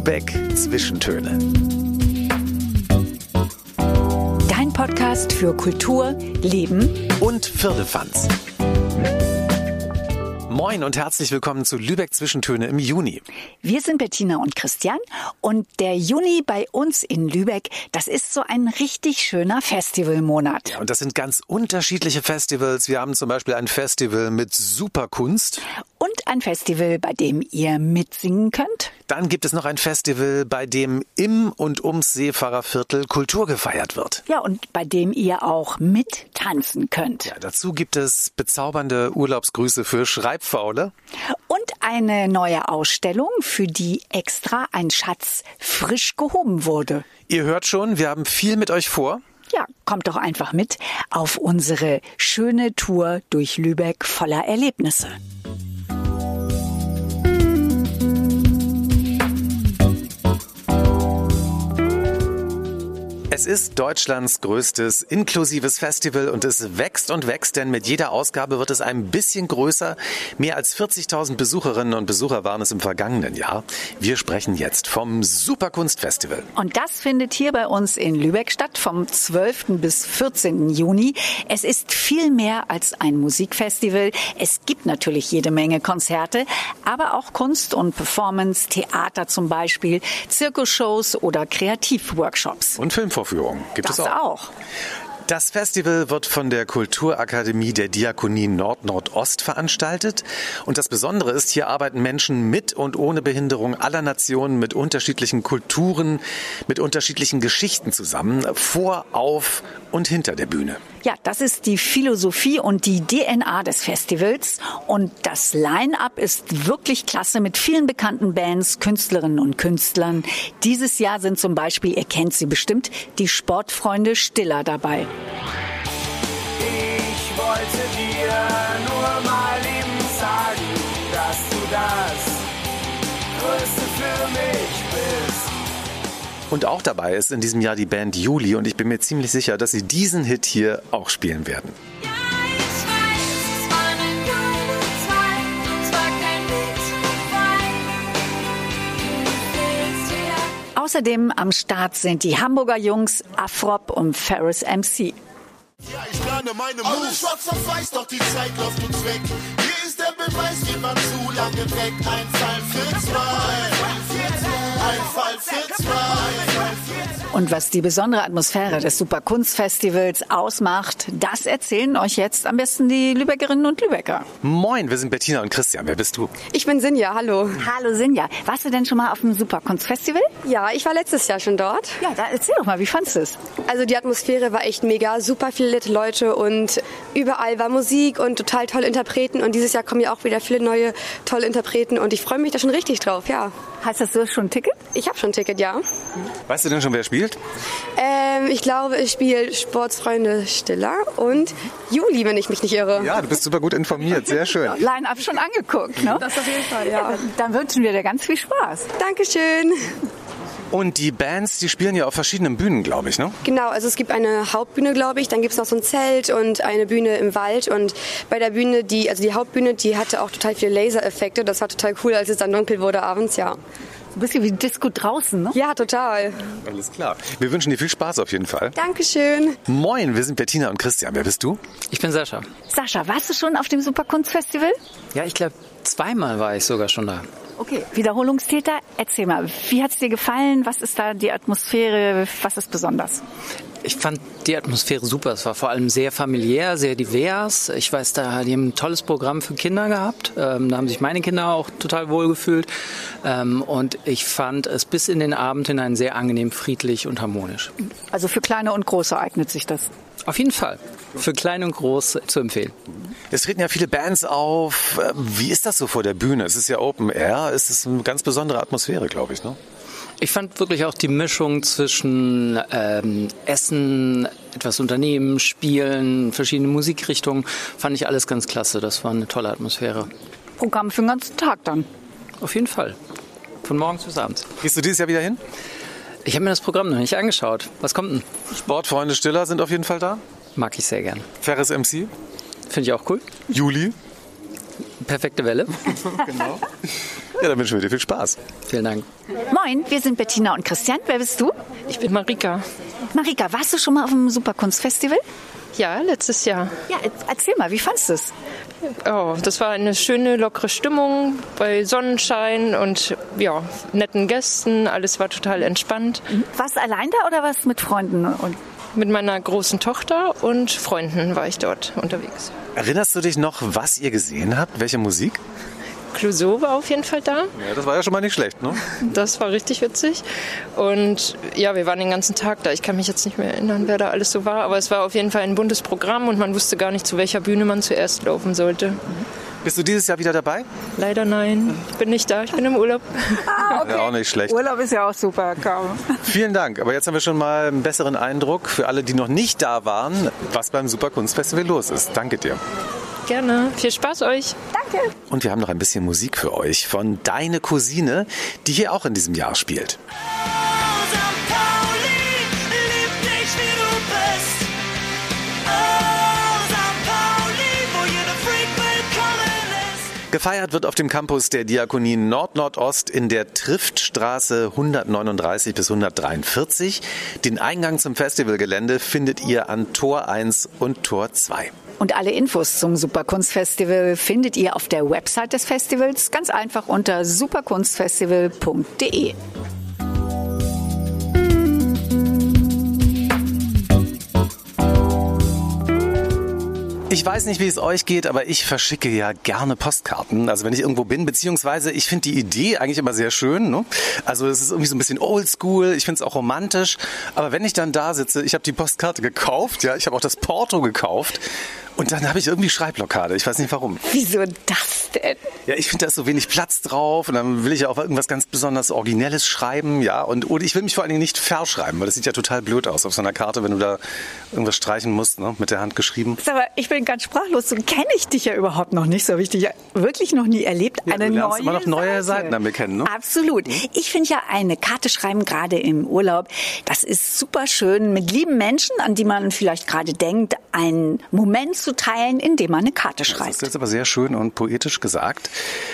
Lübeck Zwischentöne. Dein Podcast für Kultur, Leben und Firlefanz. Moin und herzlich willkommen zu Lübeck Zwischentöne im Juni. Wir sind Bettina und Christian und der Juni bei uns in Lübeck, das ist so ein richtig schöner Festivalmonat. Ja, und das sind ganz unterschiedliche Festivals. Wir haben zum Beispiel ein Festival mit Superkunst. Und ein Festival, bei dem ihr mitsingen könnt. Dann gibt es noch ein Festival, bei dem im und ums Seefahrerviertel Kultur gefeiert wird. Ja, und bei dem ihr auch mittanzen könnt. Ja, dazu gibt es bezaubernde Urlaubsgrüße für Schreibfaule. Und eine neue Ausstellung, für die extra ein Schatz frisch gehoben wurde. Ihr hört schon, wir haben viel mit euch vor. Ja, kommt doch einfach mit auf unsere schöne Tour durch Lübeck voller Erlebnisse. Es ist Deutschlands größtes inklusives Festival und es wächst und wächst, denn mit jeder Ausgabe wird es ein bisschen größer. Mehr als 40.000 Besucherinnen und Besucher waren es im vergangenen Jahr. Wir sprechen jetzt vom Superkunstfestival. Und das findet hier bei uns in Lübeck statt, vom 12. bis 14. Juni. Es ist viel mehr als ein Musikfestival. Es gibt natürlich jede Menge Konzerte, aber auch Kunst und Performance, Theater zum Beispiel, Zirkusshows oder Kreativworkshops. Und Filmvorführungen gibt es auch. Das Festival wird von der Kulturakademie der Diakonie Nord-Nordost veranstaltet. Und das Besondere ist, hier arbeiten Menschen mit und ohne Behinderung aller Nationen mit unterschiedlichen Kulturen, mit unterschiedlichen Geschichten zusammen, vor, auf und hinter der Bühne. Ja, das ist die Philosophie und die DNA des Festivals. Und das Line-up ist wirklich klasse mit vielen bekannten Bands, Künstlerinnen und Künstlern. Dieses Jahr sind zum Beispiel, ihr kennt sie bestimmt, die Sportfreunde Stiller dabei. Ich wollte dir nur mal eben sagen, dass du das Größte für mich bist. Und auch dabei ist in diesem Jahr die Band Juli und ich bin mir ziemlich sicher, dass sie diesen Hit hier auch spielen werden. Ja, ich weiß, es war eine kleine Zeit, und zwar kein Weg zu weit. Außerdem am Start sind die Hamburger Jungs Afrop und Ferris MC. Ja, ich plane meine Moves. Alles schwarz auf weiß, doch die Zeit läuft uns weg. Hier ist der Beweis, wir waren zu lange weg. Ein Fall für zwei. Ein Fall für zwei. Und was die besondere Atmosphäre des Superkunstfestivals ausmacht, das erzählen euch jetzt am besten die Lübeckerinnen und Lübecker. Moin, wir sind Bettina und Christian. Wer bist du? Ich bin Sinja, hallo. Hallo Sinja, warst du denn schon mal auf dem Superkunstfestival? Ja, ich war letztes Jahr schon dort. Ja, da erzähl doch mal, wie fandest du es? Also die Atmosphäre war echt mega, super viele nette Leute und überall war Musik und total tolle Interpreten und dieses Jahr kommen ja auch wieder viele neue tolle Interpreten und ich freue mich da schon richtig drauf, ja. Heißt das, du hast schon ein Ticket? Ich habe schon ein Ticket, ja. Weißt du denn schon, wer spielt? Ich glaube, es spielt Sportsfreunde Stiller und Juli, wenn ich mich nicht irre. Ja, du bist super gut informiert. Sehr schön. Line-up schon angeguckt, ne? Das auf jeden Fall, ja. Dann wünschen wir dir ganz viel Spaß. Dankeschön. Und die Bands, die spielen ja auf verschiedenen Bühnen, glaube ich, ne? Genau, also es gibt eine Hauptbühne, glaube ich, dann gibt es noch so ein Zelt und eine Bühne im Wald und bei der Bühne, die Hauptbühne, die hatte auch total viele Lasereffekte, das war total cool, als es dann dunkel wurde abends, ja. Ein bisschen wie Disco draußen, ne? Ja, total. Alles klar. Wir wünschen dir viel Spaß auf jeden Fall. Dankeschön. Moin, wir sind Bettina und Christian. Wer bist du? Ich bin Sascha. Sascha, warst du schon auf dem Superkunstfestival? Ja, ich glaube, zweimal war ich sogar schon da. Okay, Wiederholungstäter, erzähl mal, wie hat's dir gefallen? Was ist da die Atmosphäre? Was ist besonders? Ich fand die Atmosphäre super. Es war vor allem sehr familiär, sehr divers. Ich weiß, die haben ein tolles Programm für Kinder gehabt. Da haben sich meine Kinder auch total wohl gefühlt. Und ich fand es bis in den Abend hinein sehr angenehm, friedlich und harmonisch. Also für Kleine und Große eignet sich das? Auf jeden Fall. Für Klein und Groß zu empfehlen. Es treten ja viele Bands auf. Wie ist das so vor der Bühne? Es ist ja Open Air. Es ist eine ganz besondere Atmosphäre, glaube ich, ne? Ich fand wirklich auch die Mischung zwischen Essen, etwas unternehmen, spielen, verschiedene Musikrichtungen, fand ich alles ganz klasse. Das war eine tolle Atmosphäre. Programm für den ganzen Tag dann? Auf jeden Fall. Von morgens bis abends. Gehst du dieses Jahr wieder hin? Ich habe mir das Programm noch nicht angeschaut. Was kommt denn? Sportfreunde Stiller sind auf jeden Fall da. Mag ich sehr gern. Ferris MC. Finde ich auch cool. Juli. Perfekte Welle. Genau. Ja, dann wünschen wir dir viel Spaß. Vielen Dank. Moin, wir sind Bettina und Christian. Wer bist du? Ich bin Marika. Marika, warst du schon mal auf dem Superkunstfestival? Ja, letztes Jahr. Ja, erzähl mal, wie fandest du es? Oh, das war eine schöne, lockere Stimmung bei Sonnenschein und ja, netten Gästen. Alles war total entspannt. Warst du allein da oder warst du mit Freunden? Und Mit meiner großen Tochter und Freunden war ich dort unterwegs. Erinnerst du dich noch, was ihr gesehen habt? Welche Musik? Clouseau war auf jeden Fall da. Ja, das war ja schon mal nicht schlecht, ne? Das war richtig witzig. Und ja, wir waren den ganzen Tag da. Ich kann mich jetzt nicht mehr erinnern, wer da alles so war. Aber es war auf jeden Fall ein buntes Programm und man wusste gar nicht, zu welcher Bühne man zuerst laufen sollte. Bist du dieses Jahr wieder dabei? Leider nein. Ich bin nicht da. Ich bin im Urlaub. Ja, auch nicht schlecht. Urlaub ist ja auch super, kaum. Vielen Dank. Aber jetzt haben wir schon mal einen besseren Eindruck für alle, die noch nicht da waren, was beim Superkunstfestival los ist. Danke dir. Gerne. Viel Spaß euch. Danke. Und wir haben noch ein bisschen Musik für euch von Deine Cousine, die hier auch in diesem Jahr spielt. St. Pauli, lieb dich wie du bist. Oh, St. Pauli, wo jeder Freak willkommen ist. Gefeiert wird auf dem Campus der Diakonien Nord-Nordost in der Triftstraße 139 bis 143. Den Eingang zum Festivalgelände findet ihr an Tor 1 und Tor 2. Und alle Infos zum Superkunstfestival findet ihr auf der Website des Festivals, ganz einfach unter superkunstfestival.de. Ich weiß nicht, wie es euch geht, aber ich verschicke ja gerne Postkarten. Also wenn ich irgendwo bin, beziehungsweise ich finde die Idee eigentlich immer sehr schön. Ne? Also es ist irgendwie so ein bisschen oldschool, ich finde es auch romantisch. Aber wenn ich dann da sitze, ich habe die Postkarte gekauft, ja, ich habe auch das Porto gekauft. Und dann habe ich irgendwie Schreibblockade. Ich weiß nicht warum. Wieso das denn? Ja, ich finde, da ist so wenig Platz drauf. Und dann will ich ja auch irgendwas ganz besonders Originelles schreiben. Ja, und ich will mich vor allen Dingen nicht verschreiben, weil das sieht ja total blöd aus auf so einer Karte, wenn du da irgendwas streichen musst, ne, mit der Hand geschrieben. Aber ich bin ganz sprachlos. So kenne ich dich ja überhaupt noch nicht. So habe ich dich ja wirklich noch nie erlebt. Ja, du lernst immer noch neue Seiten an mir kennen, ne? Absolut. Ich finde ja eine Karte schreiben, gerade im Urlaub, das ist super schön, mit lieben Menschen, an die man vielleicht gerade denkt, einen Moment zu teilen, indem man eine Karte schreibt. Das ist jetzt aber sehr schön und poetisch gesagt.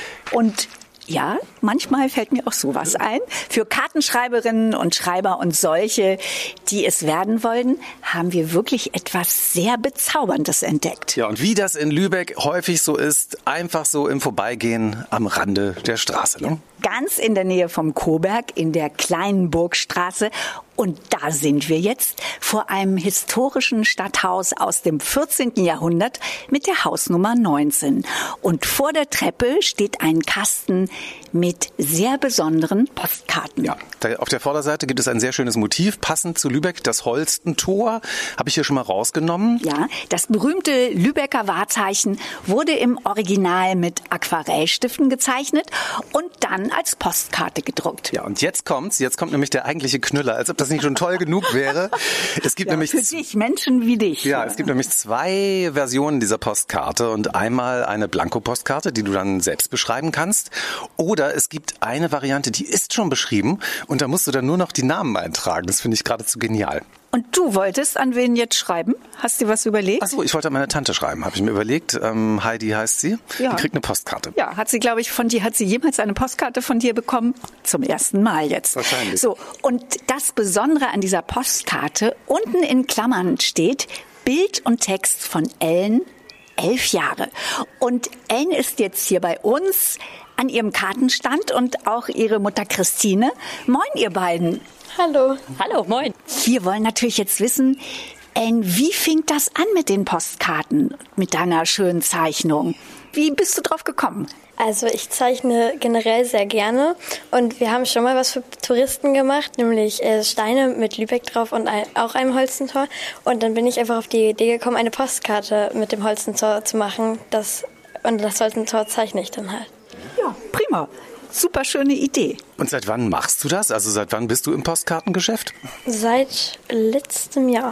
Und ja, manchmal fällt mir auch sowas ein. Für Kartenschreiberinnen und Schreiber und solche, die es werden wollen, haben wir wirklich etwas sehr Bezauberndes entdeckt. Ja, und wie das in Lübeck häufig so ist, einfach so im Vorbeigehen am Rande der Straße. Ne? Ganz in der Nähe vom Coburg, in der kleinen Burgstraße. Und da sind wir jetzt vor einem historischen Stadthaus aus dem 14. Jahrhundert mit der Hausnummer 19. Und vor der Treppe steht ein Kasten mit sehr besonderen Postkarten. Ja, auf der Vorderseite gibt es ein sehr schönes Motiv, passend zu Lübeck, das Holstentor. Habe ich hier schon mal rausgenommen. Ja, das berühmte Lübecker Wahrzeichen wurde im Original mit Aquarellstiften gezeichnet und dann als Postkarte gedruckt. Ja, und jetzt kommt nämlich der eigentliche Knüller, als ob das nicht schon toll genug wäre. Es gibt nämlich für dich, Menschen wie dich. Ja, es gibt nämlich 2 Versionen dieser Postkarte und einmal eine Blanko-Postkarte, die du dann selbst beschreiben kannst. Oder es gibt eine Variante, die ist schon beschrieben und da musst du dann nur noch die Namen eintragen. Das finde ich geradezu genial. Und du wolltest an wen jetzt schreiben? Hast du was überlegt? Ach so, ich wollte an meine Tante schreiben, habe ich mir überlegt. Heidi heißt sie. Ja. Die kriegt eine Postkarte. Ja, hat sie, glaube ich, hat sie jemals eine Postkarte von dir bekommen? Zum ersten Mal jetzt. Wahrscheinlich. So, und das Besondere an dieser Postkarte, unten in Klammern steht Bild und Text von Ellen, 11 Jahre. Und Ellen ist jetzt hier bei uns an ihrem Kartenstand und auch ihre Mutter Christine. Moin, ihr beiden. Hallo. Hallo, moin. Wir wollen natürlich jetzt wissen, wie fing das an mit den Postkarten, mit deiner schönen Zeichnung? Wie bist du drauf gekommen? Also ich zeichne generell sehr gerne und wir haben schon mal was für Touristen gemacht, nämlich Steine mit Lübeck drauf und auch einem Holstentor. Und dann bin ich einfach auf die Idee gekommen, eine Postkarte mit dem Holstentor zu machen. Und das Holstentor zeichne ich dann halt. Ja, prima. Super schöne Idee. Und seit wann machst du das? Also seit wann bist du im Postkartengeschäft? Seit letztem Jahr.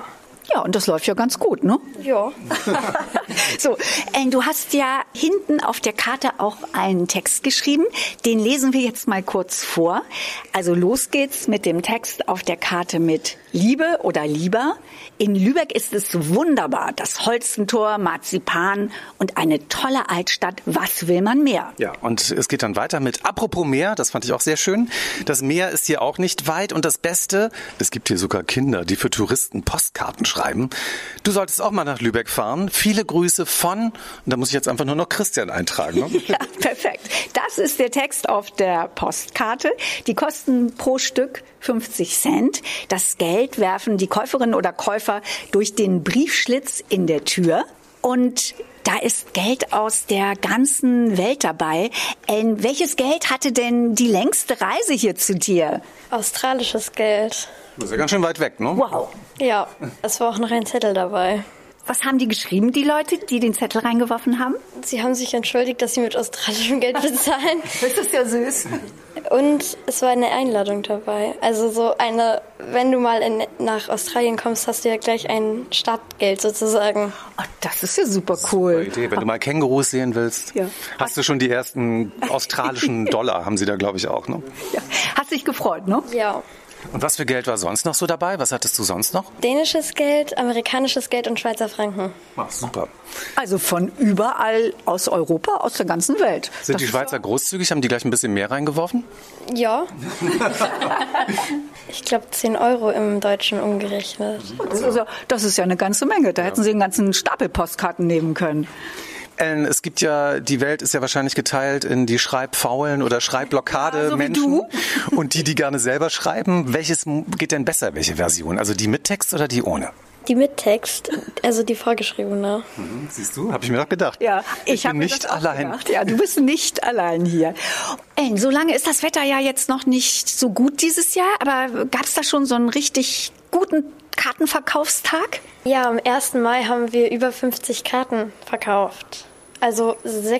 Ja, und das läuft ja ganz gut, ne? Ja. So, du hast ja hinten auf der Karte auch einen Text geschrieben. Den lesen wir jetzt mal kurz vor. Also los geht's mit dem Text auf der Karte mit Liebe oder lieber. In Lübeck ist es wunderbar. Das Holstentor, Marzipan und eine tolle Altstadt. Was will man mehr? Ja, und es geht dann weiter mit apropos Meer. Das fand ich auch sehr schön. Das Meer ist hier auch nicht weit. Und das Beste, es gibt hier sogar Kinder, die für Touristen Postkarten schreiben. Du solltest auch mal nach Lübeck fahren. Viele Grüße von, und da muss ich jetzt einfach nur noch Christian eintragen. Ne? Ja, perfekt. Das ist der Text auf der Postkarte. Die kosten pro Stück 50 Cent. Das Geld werfen die Käuferinnen oder Käufer durch den Briefschlitz in der Tür. Und da ist Geld aus der ganzen Welt dabei. Welches Geld hatte denn die längste Reise hier zu dir? Australisches Geld. Das ist ja ganz schön weit weg, ne? Wow. Ja, es war auch noch ein Zettel dabei. Was haben die geschrieben, die Leute, die den Zettel reingeworfen haben? Sie haben sich entschuldigt, dass sie mit australischem Geld bezahlen. Das ist ja süß. Und es war eine Einladung dabei. Also so eine, wenn du mal nach Australien kommst, hast du ja gleich ein Startgeld sozusagen. Oh, das ist ja super cool. Super Idee. Wenn du mal Kängurus sehen willst, ja. Hast du schon die ersten australischen Dollar, haben sie da, glaube ich, auch, ne? Ja. Hast dich gefreut, ne? Ja. Und was für Geld war sonst noch so dabei? Was hattest du sonst noch? Dänisches Geld, amerikanisches Geld und Schweizer Franken. Ach, super. Also von überall aus Europa, aus der ganzen Welt. Sind die Schweizer großzügig? Haben die gleich ein bisschen mehr reingeworfen? Ja. Ich glaube 10 Euro im Deutschen umgerechnet. Das ist ja eine ganze Menge. Da hätten sie einen ganzen Stapel Postkarten nehmen können. Es gibt ja, die Welt ist ja wahrscheinlich geteilt in die Schreibfaulen oder Schreibblockade-Menschen und die gerne selber schreiben. Welches geht denn besser, welche Version? Also die mit Text oder die ohne? Die mit Text, also die vorgeschriebene. Siehst du, habe ich mir doch gedacht. Ja, ich bin nicht allein. Gedacht. Ja, du bist nicht allein hier. So lange ist das Wetter ja jetzt noch nicht so gut dieses Jahr, aber gab es da schon so einen richtig guten Kartenverkaufstag? Ja, am 1. Mai haben wir über 50 Karten verkauft. Also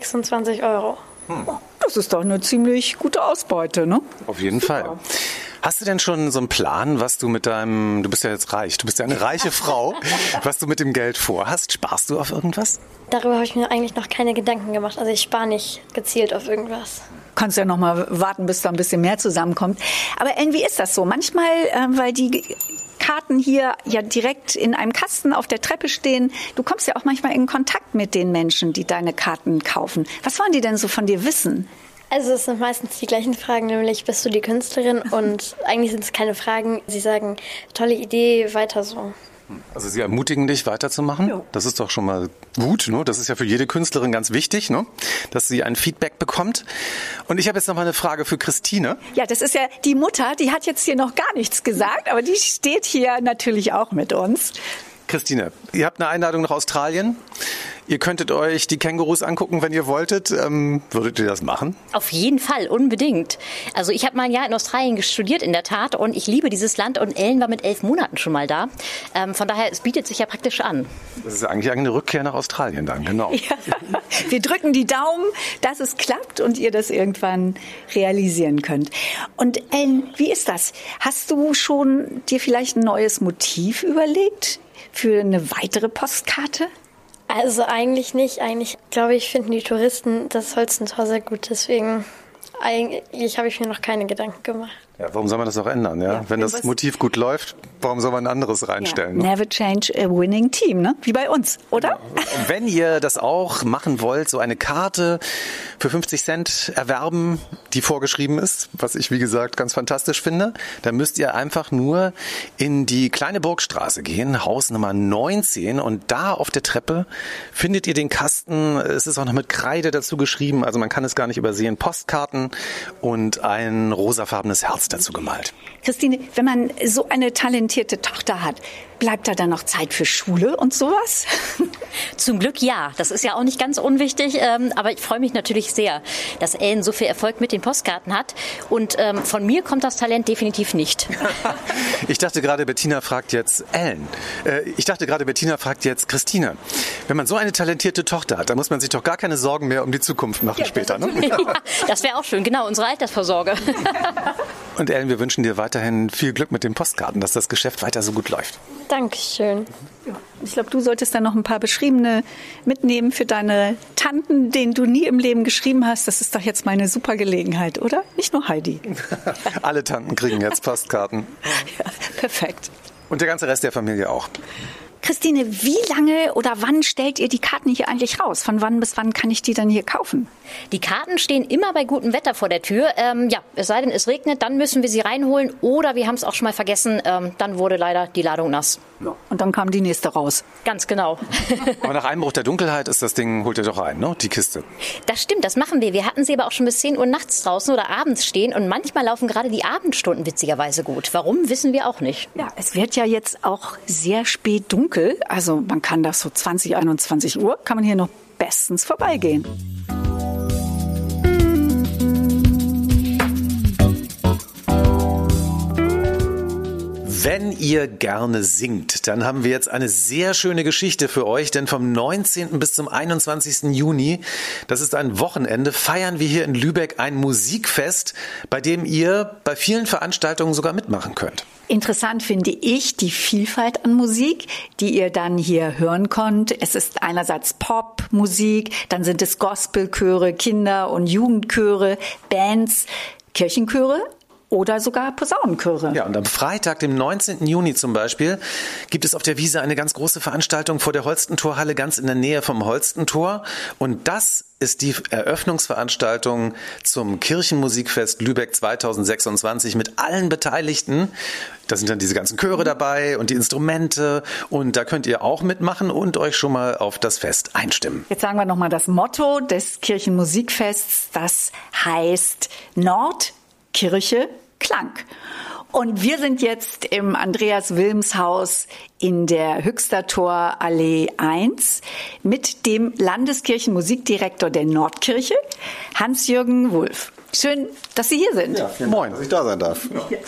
26 Euro. Das ist doch eine ziemlich gute Ausbeute, ne? Auf jeden Fall. Hast du denn schon so einen Plan, was du mit du bist ja jetzt reich, du bist ja eine reiche Frau, was du mit dem Geld vorhast? Sparst du auf irgendwas? Darüber habe ich mir eigentlich noch keine Gedanken gemacht. Also ich spare nicht gezielt auf irgendwas. Kannst ja noch mal warten, bis da ein bisschen mehr zusammenkommt. Aber wie ist das so? Manchmal, weil die Karten hier ja direkt in einem Kasten auf der Treppe stehen, du kommst ja auch manchmal in Kontakt mit den Menschen, die deine Karten kaufen. Was wollen die denn so von dir wissen? Also es sind meistens die gleichen Fragen, nämlich bist du die Künstlerin? Und eigentlich sind es keine Fragen. Sie sagen, tolle Idee, weiter so. Also sie ermutigen dich weiterzumachen. Ja. Das ist doch schon mal gut. Ne? Das ist ja für jede Künstlerin ganz wichtig, ne? Dass sie ein Feedback bekommt. Und ich habe jetzt noch mal eine Frage für Christine. Ja, das ist ja die Mutter, die hat jetzt hier noch gar nichts gesagt, aber die steht hier natürlich auch mit uns. Christine, ihr habt eine Einladung nach Australien. Ihr könntet euch die Kängurus angucken, wenn ihr wolltet. Würdet ihr das machen? Auf jeden Fall, unbedingt. Also ich habe mal ein Jahr in Australien studiert, in der Tat, und ich liebe dieses Land und Ellen war mit 11 Monaten schon mal da. Von daher, es bietet sich ja praktisch an. Das ist eigentlich eine Rückkehr nach Australien dann, genau. Ja. Wir drücken die Daumen, dass es klappt und ihr das irgendwann realisieren könnt. Und Ellen, wie ist das? Hast du schon dir vielleicht ein neues Motiv überlegt für eine weitere Postkarte? Also eigentlich nicht. Eigentlich, glaube ich, finden die Touristen das Holstentor sehr gut. Deswegen eigentlich habe ich mir noch keine Gedanken gemacht. Ja, warum soll man das auch ändern? Ja? Wenn das Motiv gut läuft, warum soll man ein anderes reinstellen? Ja. Never change a winning team, ne? Wie bei uns, oder? Ja. Wenn ihr das auch machen wollt, so eine Karte für 50 Cent erwerben, die vorgeschrieben ist, was ich, wie gesagt, ganz fantastisch finde, dann müsst ihr einfach nur in die kleine Burgstraße gehen, Haus Nummer 19, und da auf der Treppe findet ihr den Kasten. Es ist auch noch mit Kreide dazu geschrieben, also man kann es gar nicht übersehen. Postkarten und ein rosafarbenes Herz dazu gemalt. Christine, wenn man so eine talentierte Tochter hat, bleibt da dann noch Zeit für Schule und sowas? Zum Glück ja. Das ist ja auch nicht ganz unwichtig. Aber ich freue mich natürlich sehr, dass Ellen so viel Erfolg mit den Postkarten hat. Und von mir kommt das Talent definitiv nicht. Ich dachte gerade, Bettina fragt jetzt Ellen. Ich dachte gerade, Bettina fragt jetzt Christine. Wenn man so eine talentierte Tochter hat, dann muss man sich doch gar keine Sorgen mehr um die Zukunft machen später. Ne? Ja, das wäre auch schön. Genau, unsere Altersvorsorge. Und Ellen, wir wünschen dir weiterhin viel Glück mit den Postkarten, dass das Geschäft weiter so gut läuft. Dankeschön. Ja, ich glaube, du solltest dann noch ein paar Beschriebene mitnehmen für deine Tanten, denen du nie im Leben geschrieben hast. Das ist doch jetzt mal eine super Gelegenheit, oder? Nicht nur Heidi. Alle Tanten kriegen jetzt Postkarten. Ja, perfekt. Und der ganze Rest der Familie auch. Christine, wie lange oder wann stellt ihr die Karten hier eigentlich raus? Von wann bis wann kann ich die dann hier kaufen? Die Karten stehen immer bei gutem Wetter vor der Tür. Es sei denn, es regnet, dann müssen wir sie reinholen. Oder wir haben es auch schon mal vergessen, dann wurde leider die Ladung nass. Ja, und dann kam die nächste raus. Ganz genau. Aber nach Einbruch der Dunkelheit ist das Ding, holt ihr doch ein, ne? Die Kiste. Das stimmt, das machen wir. Wir hatten sie aber auch schon bis 10 Uhr nachts draußen oder abends stehen. Und manchmal laufen gerade die Abendstunden witzigerweise gut. Warum, wissen wir auch nicht. Ja, es wird ja jetzt auch sehr spät dunkel. Also man kann das so 20, 21 Uhr, kann man hier noch bestens vorbeigehen. Wenn ihr gerne singt, dann haben wir jetzt eine sehr schöne Geschichte für euch, denn vom 19. bis zum 21. Juni, das ist ein Wochenende, feiern wir hier in Lübeck ein Musikfest, bei dem ihr bei vielen Veranstaltungen sogar mitmachen könnt. Interessant finde ich die Vielfalt an Musik, die ihr dann hier hören könnt. Es ist einerseits Popmusik, dann sind es Gospelchöre, Kinder- und Jugendchöre, Bands, Kirchenchöre oder sogar Posaunenchöre. Ja, und am Freitag, dem 19. Juni zum Beispiel, gibt es auf der Wiese eine ganz große Veranstaltung vor der Holstentorhalle, ganz in der Nähe vom Holstentor. Und das ist die Eröffnungsveranstaltung zum Kirchenmusikfest Lübeck 2026 mit allen Beteiligten. Da sind dann diese ganzen Chöre dabei und die Instrumente. Und da könnt ihr auch mitmachen und euch schon mal auf das Fest einstimmen. Jetzt sagen wir nochmal das Motto des Kirchenmusikfests. Das heißt Nord, Kirche, Klang. Und wir sind jetzt im Andreas-Wilms-Haus in der Höchster Allee 1 mit dem Landeskirchenmusikdirektor der Nordkirche, Hans-Jürgen Wulff. Schön, dass Sie hier sind. Ja, moin, dass ich da sein darf. Ja.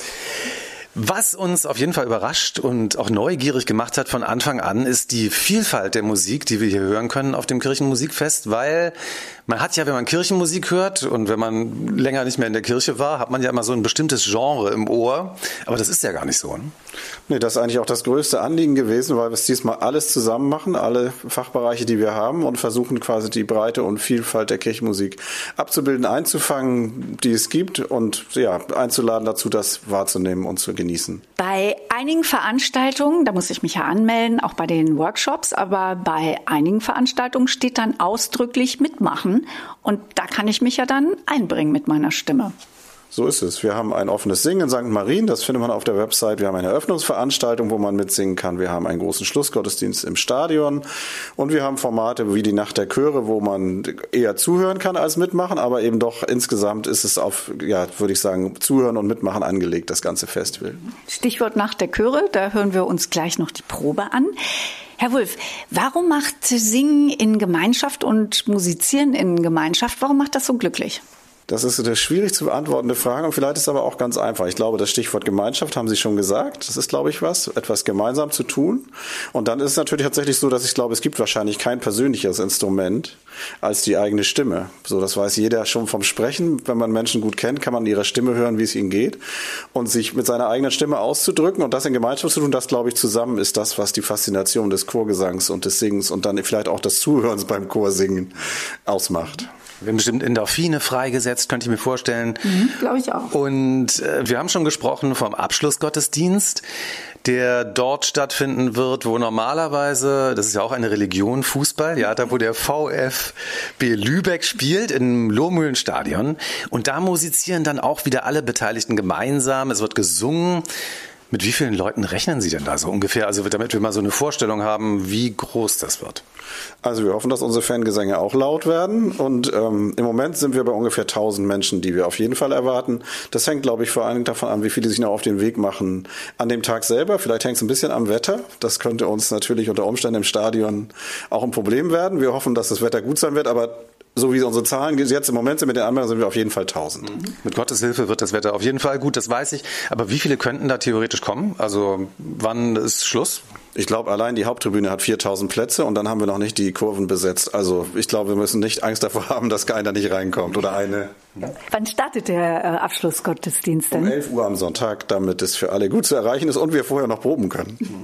Was uns auf jeden Fall überrascht und auch neugierig gemacht hat von Anfang an, ist die Vielfalt der Musik, die wir hier hören können auf dem Kirchenmusikfest, weil man hat ja, wenn man Kirchenmusik hört und wenn man länger nicht mehr in der Kirche war, hat man ja immer so ein bestimmtes Genre im Ohr, aber das ist ja gar nicht so. Ne? Nee, das ist eigentlich auch das größte Anliegen gewesen, weil wir es diesmal alles zusammen machen, alle Fachbereiche, die wir haben und versuchen quasi die Breite und Vielfalt der Kirchenmusik abzubilden, einzufangen, die es gibt und ja, einzuladen dazu, das wahrzunehmen und zu genießen. Bei einigen Veranstaltungen, da muss ich mich ja anmelden, auch bei den Workshops, aber bei einigen Veranstaltungen steht dann ausdrücklich mitmachen und da kann ich mich ja dann einbringen mit meiner Stimme. So ist es. Wir haben ein offenes Singen in St. Marien, das findet man auf der Website. Wir haben eine Eröffnungsveranstaltung, wo man mitsingen kann. Wir haben einen großen Schlussgottesdienst im Stadion und wir haben Formate wie die Nacht der Chöre, wo man eher zuhören kann als mitmachen, aber eben doch insgesamt ist es auf, ja, würde ich sagen, Zuhören und Mitmachen angelegt, das ganze Festival. Stichwort Nacht der Chöre, da hören wir uns gleich noch die Probe an. Herr Wulff, warum macht Singen in Gemeinschaft und Musizieren in Gemeinschaft, warum macht das so glücklich? Das ist eine schwierig zu beantwortende Frage und vielleicht ist es aber auch ganz einfach. Ich glaube, das Stichwort Gemeinschaft haben Sie schon gesagt. Das ist, glaube ich, etwas gemeinsam zu tun. Und dann ist es natürlich tatsächlich so, dass ich glaube, es gibt wahrscheinlich kein persönlicheres Instrument als die eigene Stimme. So, das weiß jeder schon vom Sprechen. Wenn man Menschen gut kennt, kann man ihrer Stimme hören, wie es ihnen geht. Und sich mit seiner eigenen Stimme auszudrücken und das in Gemeinschaft zu tun, das, glaube ich, zusammen ist das, was die Faszination des Chorgesangs und des Singens und dann vielleicht auch des Zuhörens beim Chorsingen ausmacht. Wir haben bestimmt Endorphine freigesetzt, könnte ich mir vorstellen. Glaube ich auch. Und wir haben schon gesprochen vom Abschlussgottesdienst, der dort stattfinden wird, wo normalerweise, das ist ja auch eine Religion, Fußball, ja, da wo der VfB Lübeck spielt, im Lohmühlenstadion. Und da musizieren dann auch wieder alle Beteiligten gemeinsam. Es wird gesungen. Mit wie vielen Leuten rechnen Sie denn da so ungefähr? Also damit wir mal so eine Vorstellung haben, wie groß das wird. Also wir hoffen, dass unsere Fangesänge auch laut werden und im Moment sind wir bei ungefähr 1000 Menschen, die wir auf jeden Fall erwarten. Das hängt, glaube ich, vor allen Dingen davon an, wie viele sich noch auf den Weg machen an dem Tag selber. Vielleicht hängt es ein bisschen am Wetter. Das könnte uns natürlich unter Umständen im Stadion auch ein Problem werden. Wir hoffen, dass das Wetter gut sein wird, aber so wie unsere Zahlen jetzt im Moment sind mit den Anmeldungen, sind wir auf jeden Fall 1000. Mit Gottes Hilfe wird das Wetter auf jeden Fall gut, das weiß ich. Aber wie viele könnten da theoretisch kommen? Also wann ist Schluss? Ich glaube, allein die Haupttribüne hat 4000 Plätze und dann haben wir noch nicht die Kurven besetzt. Also ich glaube, wir müssen nicht Angst davor haben, dass keiner nicht reinkommt oder eine. Wann startet der Abschlussgottesdienst denn? Um 11 Uhr am Sonntag, damit es für alle gut zu erreichen ist und wir vorher noch proben können.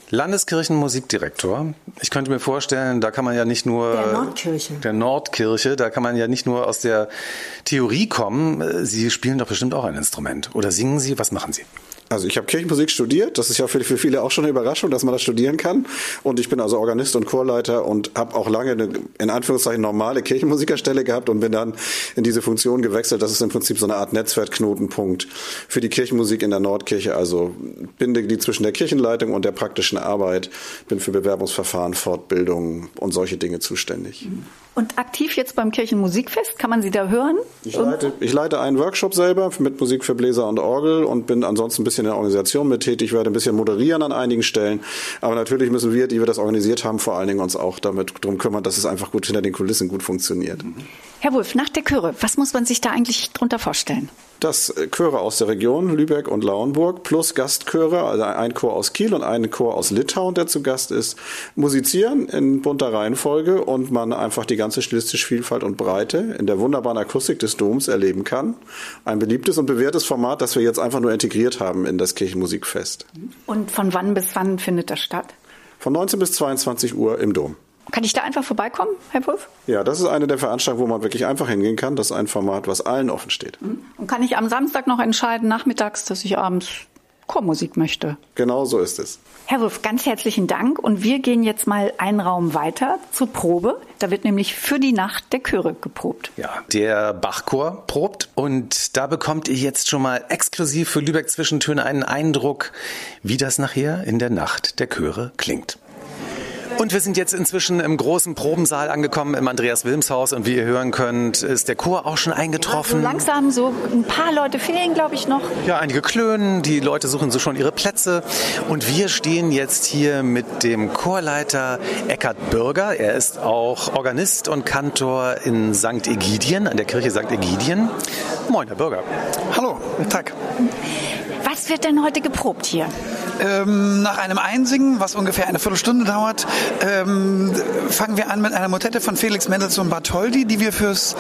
Landeskirchenmusikdirektor. Ich könnte mir vorstellen, da kann man ja nicht nur... Der Nordkirche, da kann man ja nicht nur aus der Theorie kommen. Sie spielen doch bestimmt auch ein Instrument. Oder singen Sie? Was machen Sie? Also ich habe Kirchenmusik studiert, das ist ja für viele auch schon eine Überraschung, dass man das studieren kann. Und ich bin also Organist und Chorleiter und habe auch lange eine, in Anführungszeichen, normale Kirchenmusikerstelle gehabt und bin dann in diese Funktion gewechselt. Das ist im Prinzip so eine Art Netzwerkknotenpunkt für die Kirchenmusik in der Nordkirche. Also binde die zwischen der Kirchenleitung und der praktischen Arbeit, bin für Bewerbungsverfahren, Fortbildungen und solche Dinge zuständig. Und aktiv jetzt beim Kirchenmusikfest, kann man Sie da hören? Ich leite einen Workshop selber mit Musik für Bläser und Orgel und bin ansonsten ein bisschen in der Organisation mit tätig, werde ein bisschen moderieren an einigen Stellen. Aber natürlich müssen wir, die wir das organisiert haben, vor allen Dingen uns auch darum kümmern, dass es einfach gut hinter den Kulissen gut funktioniert. Herr Wulff, nach der Chöre, was muss man sich da eigentlich drunter vorstellen? Das Chöre aus der Region Lübeck und Lauenburg plus Gastchöre, also ein Chor aus Kiel und ein Chor aus Litauen, der zu Gast ist, musizieren in bunter Reihenfolge und man einfach die ganze stilistische Vielfalt und Breite in der wunderbaren Akustik des Doms erleben kann. Ein beliebtes und bewährtes Format, das wir jetzt einfach nur integriert haben in das Kirchenmusikfest. Und von wann bis wann findet das statt? Von 19 bis 22 Uhr im Dom. Kann ich da einfach vorbeikommen, Herr Wulff? Ja, das ist eine der Veranstaltungen, wo man wirklich einfach hingehen kann. Das ist ein Format, was allen offen steht. Und kann ich am Samstag noch entscheiden, nachmittags, dass ich abends Chormusik möchte? Genau so ist es. Herr Wulff, ganz herzlichen Dank. Und wir gehen jetzt mal einen Raum weiter zur Probe. Da wird nämlich für die Nacht der Chöre geprobt. Ja, der Bachchor probt. Und da bekommt ihr jetzt schon mal exklusiv für Lübeck Zwischentöne einen Eindruck, wie das nachher in der Nacht der Chöre klingt. Und wir sind jetzt inzwischen im großen Probensaal angekommen, im Andreas-Wilms-Haus. Und wie ihr hören könnt, ist der Chor auch schon eingetroffen. Ja, so langsam, so ein paar Leute fehlen, glaube ich, noch. Ja, einige klönen, die Leute suchen so schon ihre Plätze. Und wir stehen jetzt hier mit dem Chorleiter Eckhard Bürger. Er ist auch Organist und Kantor in St. Egidien, an der Kirche St. Egidien. Moin, Herr Bürger. Hallo, guten Tag. Was wird denn heute geprobt hier? Nach einem Einsingen, was ungefähr eine Viertelstunde dauert, fangen wir an mit einer Motette von Felix Mendelssohn Bartholdy, die wir fürs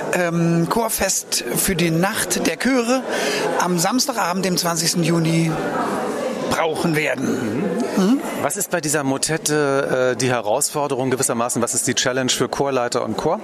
Chorfest für die Nacht der Chöre am Samstagabend, dem 20. Juni, brauchen werden. Was ist bei dieser Motette die Herausforderung gewissermaßen? Was ist die Challenge für Chorleiter und Chor?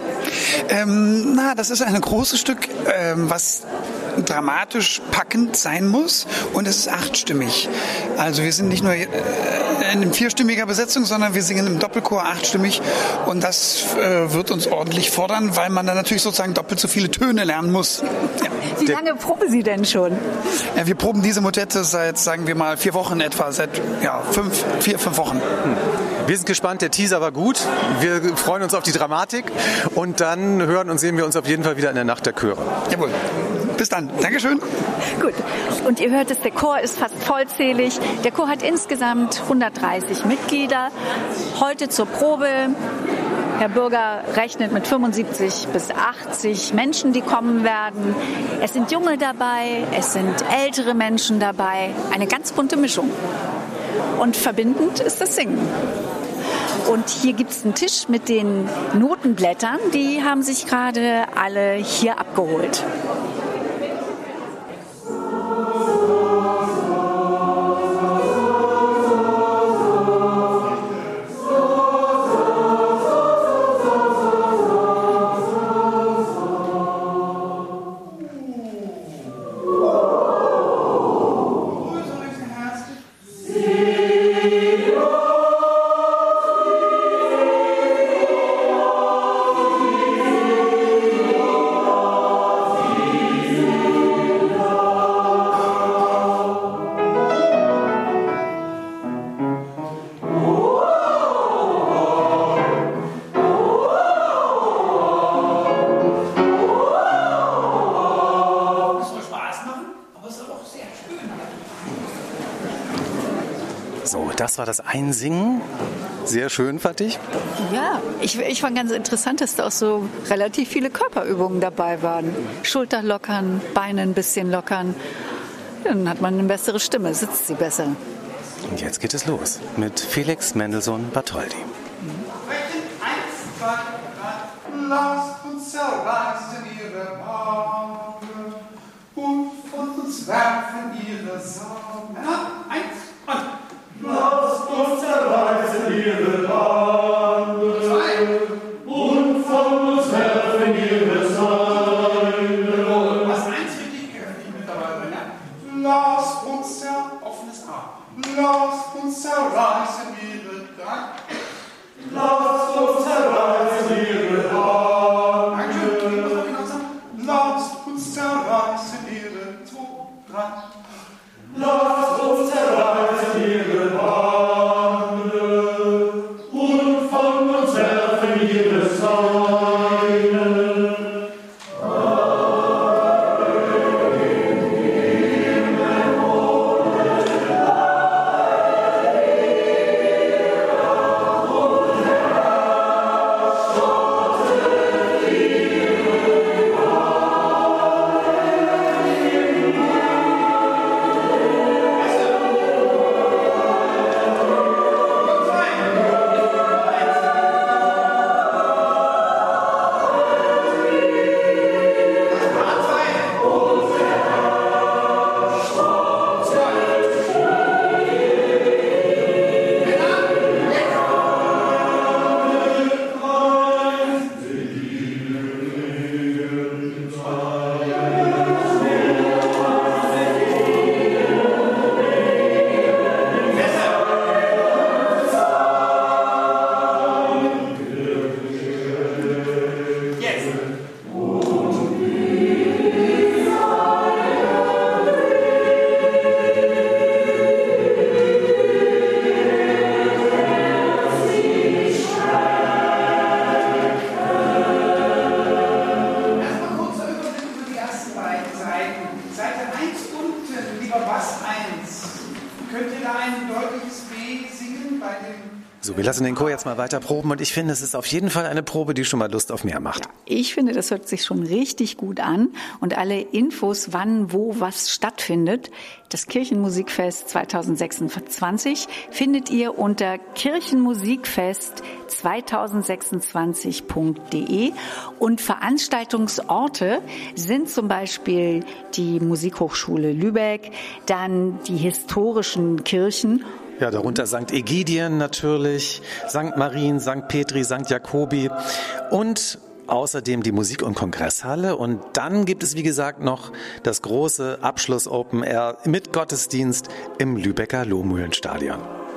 Das ist ein großes Stück, was dramatisch packend sein muss und es ist 8-stimmig. Also wir sind nicht nur in vierstimmiger Besetzung, sondern wir singen im Doppelchor 8-stimmig und das wird uns ordentlich fordern, weil man dann natürlich sozusagen doppelt so viele Töne lernen muss. Ja. Wie lange proben Sie denn schon? Ja, wir proben diese Motette seit, sagen wir mal, 4 Wochen etwa, seit 4-5 Wochen. Wir sind gespannt, der Teaser war gut. Wir freuen uns auf die Dramatik und dann hören und sehen wir uns auf jeden Fall wieder in der Nacht der Chöre. Jawohl. Bis dann. Dankeschön. Gut. Und ihr hört es, der Chor ist fast vollzählig. Der Chor hat insgesamt 130 Mitglieder. Heute zur Probe. Herr Bürger rechnet mit 75 bis 80 Menschen, die kommen werden. Es sind Junge dabei, es sind ältere Menschen dabei. Eine ganz bunte Mischung. Und verbindend ist das Singen. Und hier gibt es einen Tisch mit den Notenblättern. Die haben sich gerade alle hier abgeholt. Das war das Einsingen. Sehr schön, fand ich. Ja, ich fand ganz interessant, dass da auch so relativ viele Körperübungen dabei waren. Schulter lockern, Beine ein bisschen lockern. Dann hat man eine bessere Stimme, sitzt sie besser. Und jetzt geht es los mit Felix Mendelssohn Bartholdy. 1, 2, 3. Lasst uns zerreißen ihre Paare und von uns werfen ihre Sorgen. 1 und lasst uns lasst uns zerreißen ihre Dank. Lasst uns zerreißen ihre Bande. Lasst uns zerreißen ihre Todrang. Lasst uns zerreißen ihre Bande und von uns werfen ihre Seile. So, wir lassen den Chor jetzt mal weiter proben und ich finde, es ist auf jeden Fall eine Probe, die schon mal Lust auf mehr macht. Ja, ich finde, das hört sich schon richtig gut an und alle Infos, wann, wo, was stattfindet, das Kirchenmusikfest 2026 findet ihr unter kirchenmusikfest2026.de und Veranstaltungsorte sind zum Beispiel die Musikhochschule Lübeck, dann die historischen Kirchen. Ja, darunter St. Egidien natürlich, St. Marien, St. Petri, St. Jakobi und außerdem die Musik- und Kongresshalle. Und dann gibt es, wie gesagt, noch das große Abschluss-Open Air mit Gottesdienst im Lübecker Lohmühlenstadion.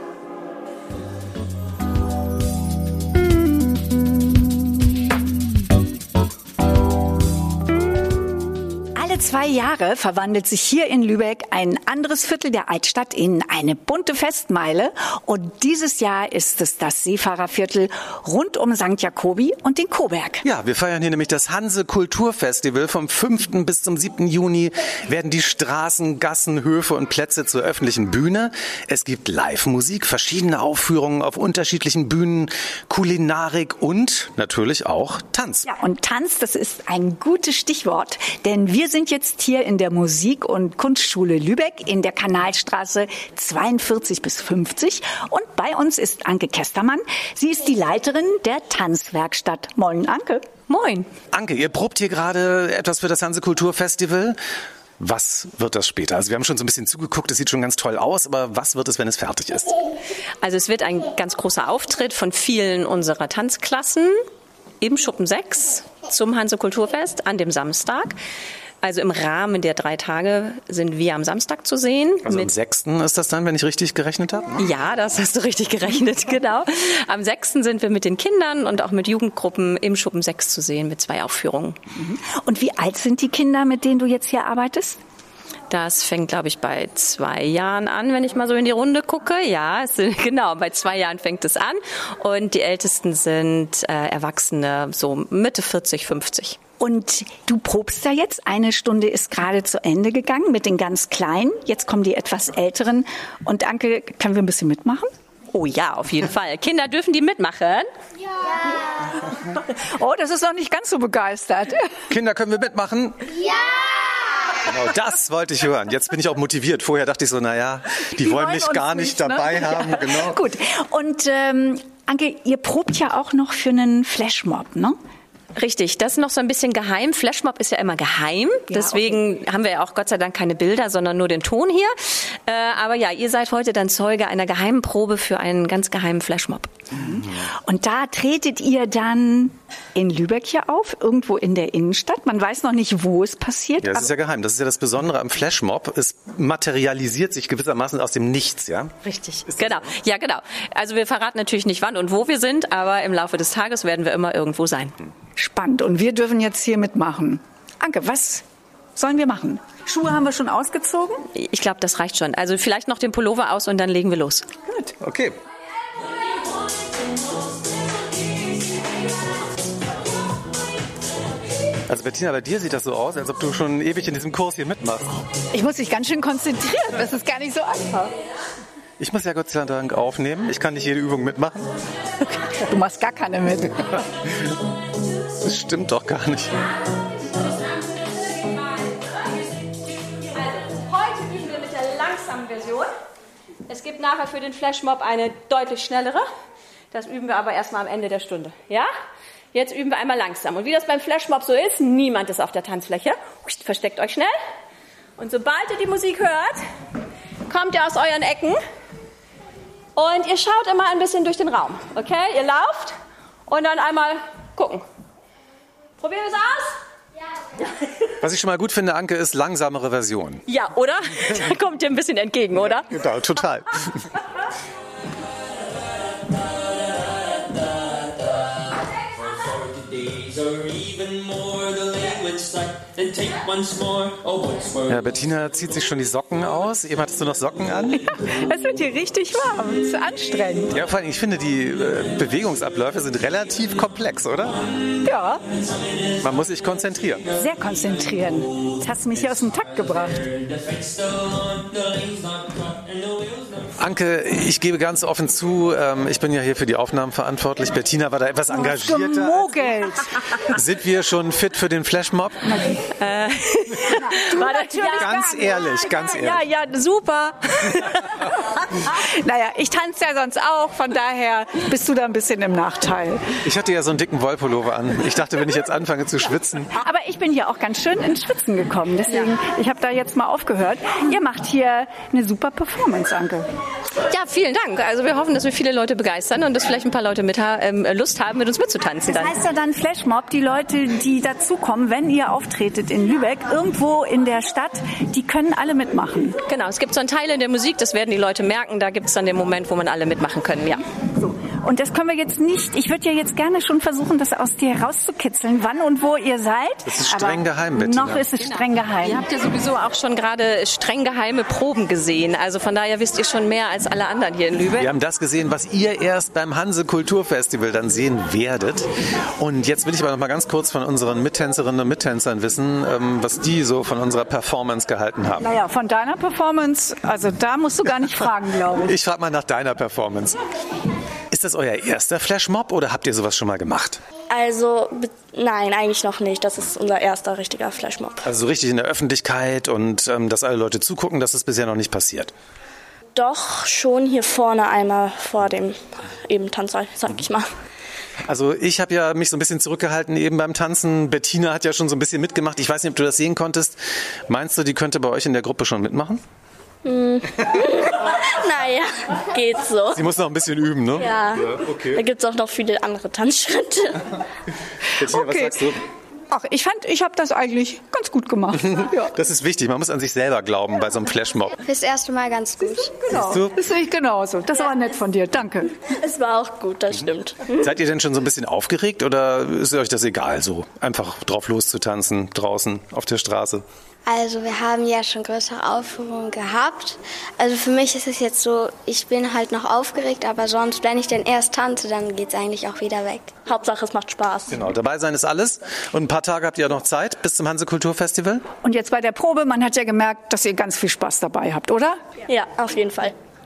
Alle 2 Jahre verwandelt sich hier in Lübeck ein anderes Viertel der Altstadt in eine bunte Festmeile. Und dieses Jahr ist es das Seefahrerviertel rund um St. Jakobi und den Koberg. Ja, wir feiern hier nämlich das Hanse Kulturfestival. Vom 5. bis zum 7. Juni werden die Straßen, Gassen, Höfe und Plätze zur öffentlichen Bühne. Es gibt Live-Musik, verschiedene Aufführungen auf unterschiedlichen Bühnen, Kulinarik und natürlich auch Tanz. Ja, und Tanz, das ist ein gutes Stichwort, denn wir sind jetzt hier in der Musik- und Kunstschule Lübeck in der Kanalstraße 42 bis 50 und bei uns ist Anke Kestermann. Sie ist die Leiterin der Tanzwerkstatt. Moin, Anke. Moin. Anke, ihr probt hier gerade etwas für das Hanse Kulturfestival. Was wird das später? Also wir haben schon so ein bisschen zugeguckt, es sieht schon ganz toll aus, aber was wird es, wenn es fertig ist? Also es wird ein ganz großer Auftritt von vielen unserer Tanzklassen im Schuppen 6 zum Hanse Kulturfest an dem Samstag. Also im Rahmen der 3 Tage sind wir am Samstag zu sehen. Also am 6. ist das dann, wenn ich richtig gerechnet habe? Ja, das hast du richtig gerechnet, genau. Am 6. sind wir mit den Kindern und auch mit Jugendgruppen im Schuppen 6 zu sehen mit 2 Aufführungen. Und wie alt sind die Kinder, mit denen du jetzt hier arbeitest? Das fängt, glaube ich, bei 2 Jahren an, wenn ich mal so in die Runde gucke. Ja, genau, bei 2 Jahren fängt es an. Und die Ältesten sind Erwachsene, so Mitte 40, 50. Und du probst da jetzt. 1 Stunde ist gerade zu Ende gegangen mit den ganz Kleinen. Jetzt kommen die etwas Älteren. Und Anke, können wir ein bisschen mitmachen? Oh ja, auf jeden Fall. Kinder, dürfen die mitmachen? Ja. Oh, das ist noch nicht ganz so begeistert. Kinder, können wir mitmachen? Ja. Genau, das wollte ich hören. Jetzt bin ich auch motiviert. Vorher dachte ich so, naja, die wollen mich gar nicht dabei haben. Ja. Genau. Gut. Und Anke, ihr probt ja auch noch für einen Flashmob, ne? Richtig, das ist noch so ein bisschen geheim. Flashmob ist ja immer geheim. Ja, deswegen haben wir ja auch Gott sei Dank keine Bilder, sondern nur den Ton hier. Aber ja, ihr seid heute dann Zeuge einer geheimen Probe für einen ganz geheimen Flashmob. Und da tretet ihr dann in Lübeck hier auf, irgendwo in der Innenstadt. Man weiß noch nicht, wo es passiert. Ja, das ist ja geheim. Das ist ja das Besondere am Flashmob. Es materialisiert sich gewissermaßen aus dem Nichts, ja? Richtig, genau. Ja, genau. Also wir verraten natürlich nicht, wann und wo wir sind, aber im Laufe des Tages werden wir immer irgendwo sein. Spannend. Und wir dürfen jetzt hier mitmachen. Anke, was sollen wir machen? Schuhe haben wir schon ausgezogen? Ich glaube, das reicht schon. Also vielleicht noch den Pullover aus und dann legen wir los. Gut. Okay. Also Bettina, bei dir sieht das so aus, als ob du schon ewig in diesem Kurs hier mitmachst. Ich muss mich ganz schön konzentrieren. Das ist gar nicht so einfach. Ich muss ja Gott sei Dank aufnehmen. Ich kann nicht jede Übung mitmachen. Du machst gar keine mit. Das stimmt doch gar nicht. Heute üben wir mit der langsamen Version. Es gibt nachher für den Flashmob eine deutlich schnellere. Das üben wir aber erstmal am Ende der Stunde. Ja? Jetzt üben wir einmal langsam. Und wie das beim Flashmob so ist, niemand ist auf der Tanzfläche. Versteckt euch schnell. Und sobald ihr die Musik hört, kommt ihr aus euren Ecken. Und ihr schaut immer ein bisschen durch den Raum. Okay? Ihr lauft und dann einmal gucken. Probieren wir es aus? Ja. Was ich schon mal gut finde, Anke, ist langsamere Version. Ja, oder? Da kommt ihr ein bisschen entgegen, oder? Genau, total. Ja, Bettina zieht sich schon die Socken aus. Eben hattest du noch Socken an? Ja, es wird hier richtig warm. Es ist anstrengend. Ja, vor allem, ich finde, die Bewegungsabläufe sind relativ komplex, oder? Ja. Man muss sich konzentrieren. Sehr konzentrieren. Jetzt hast du mich hier aus dem Takt gebracht. Anke, ich gebe ganz offen zu, ich bin ja hier für die Aufnahmen verantwortlich. Bettina war da etwas engagierter. Gemogelt. Sind wir schon fit für den Flashmob? War natürlich ganz ehrlich, ganz ehrlich. Ja, super. Naja, ich tanze ja sonst auch, von daher bist du da ein bisschen im Nachteil. Ich hatte ja so einen dicken Wollpullover an. Ich dachte, wenn ich jetzt anfange zu schwitzen. Aber ich bin hier auch ganz schön ins Schwitzen gekommen, deswegen, ich habe da jetzt mal aufgehört. Ihr macht hier eine super Performance, Anke. Ja, vielen Dank. Also wir hoffen, dass wir viele Leute begeistern und dass vielleicht ein paar Leute Lust haben, mit uns mitzutanzen. Das heißt ja dann Flashmob, die Leute, die dazukommen, wenn ihr auftretet in Lübeck, irgendwo in der Stadt, die können alle mitmachen. Genau, es gibt so einen Teil in der Musik, das werden die Leute merken, da gibt es dann den Moment, wo man alle mitmachen können, ja. So. Und das können wir jetzt nicht, ich würde ja jetzt gerne schon versuchen, das aus dir herauszukitzeln, wann und wo ihr seid. Das ist streng geheim, Bettina. Noch ist es streng geheim. Ihr habt ja sowieso auch schon gerade streng geheime Proben gesehen, also von daher wisst ihr schon mehr als alle anderen hier in Lübeck. Wir haben das gesehen, was ihr erst beim Hanse Kulturfestival dann sehen werdet. Und jetzt will ich aber noch mal ganz kurz von unseren Mittänzerinnen und Mittänzern wissen, was die so von unserer Performance gehalten haben. Naja, von deiner Performance, also da musst du gar nicht fragen, glaube ich. Ich frage mal nach deiner Performance. Ist das euer erster Flashmob oder habt ihr sowas schon mal gemacht? Also, nein, eigentlich noch nicht. Das ist unser erster richtiger Flashmob. Also so richtig in der Öffentlichkeit und dass alle Leute zugucken, das ist bisher noch nicht passiert? Doch, schon hier vorne einmal vor dem eben Tanzsaal, sag ich mal. Also ich habe ja mich so ein bisschen zurückgehalten eben beim Tanzen. Bettina hat ja schon so ein bisschen mitgemacht. Ich weiß nicht, ob du das sehen konntest. Meinst du, die könnte bei euch in der Gruppe schon mitmachen? Naja, geht so. Sie muss noch ein bisschen üben, ne? Ja, okay. Da gibt es auch noch viele andere Tanzschritte. Bettina, was sagst du? Ach, ich habe das eigentlich ganz gut gemacht. Ja. Das ist wichtig, man muss an sich selber glauben bei so einem Flashmob. Fürs erste Mal ganz gut. Genau, das sehe ich genauso. Das war nett von dir, danke. Es war auch gut, das stimmt. Seid ihr denn schon so ein bisschen aufgeregt oder ist euch das egal, so einfach drauf loszutanzen draußen auf der Straße? Also wir haben ja schon größere Aufführungen gehabt. Also für mich ist es jetzt so, ich bin halt noch aufgeregt, aber sonst, wenn ich denn erst tanze, dann geht es eigentlich auch wieder weg. Hauptsache, es macht Spaß. Genau, dabei sein ist alles. Und ein paar Tage habt ihr noch Zeit bis zum Hanse Kulturfestival. Und jetzt bei der Probe, man hat ja gemerkt, dass ihr ganz viel Spaß dabei habt, oder? Ja, auf jeden Fall. Ja.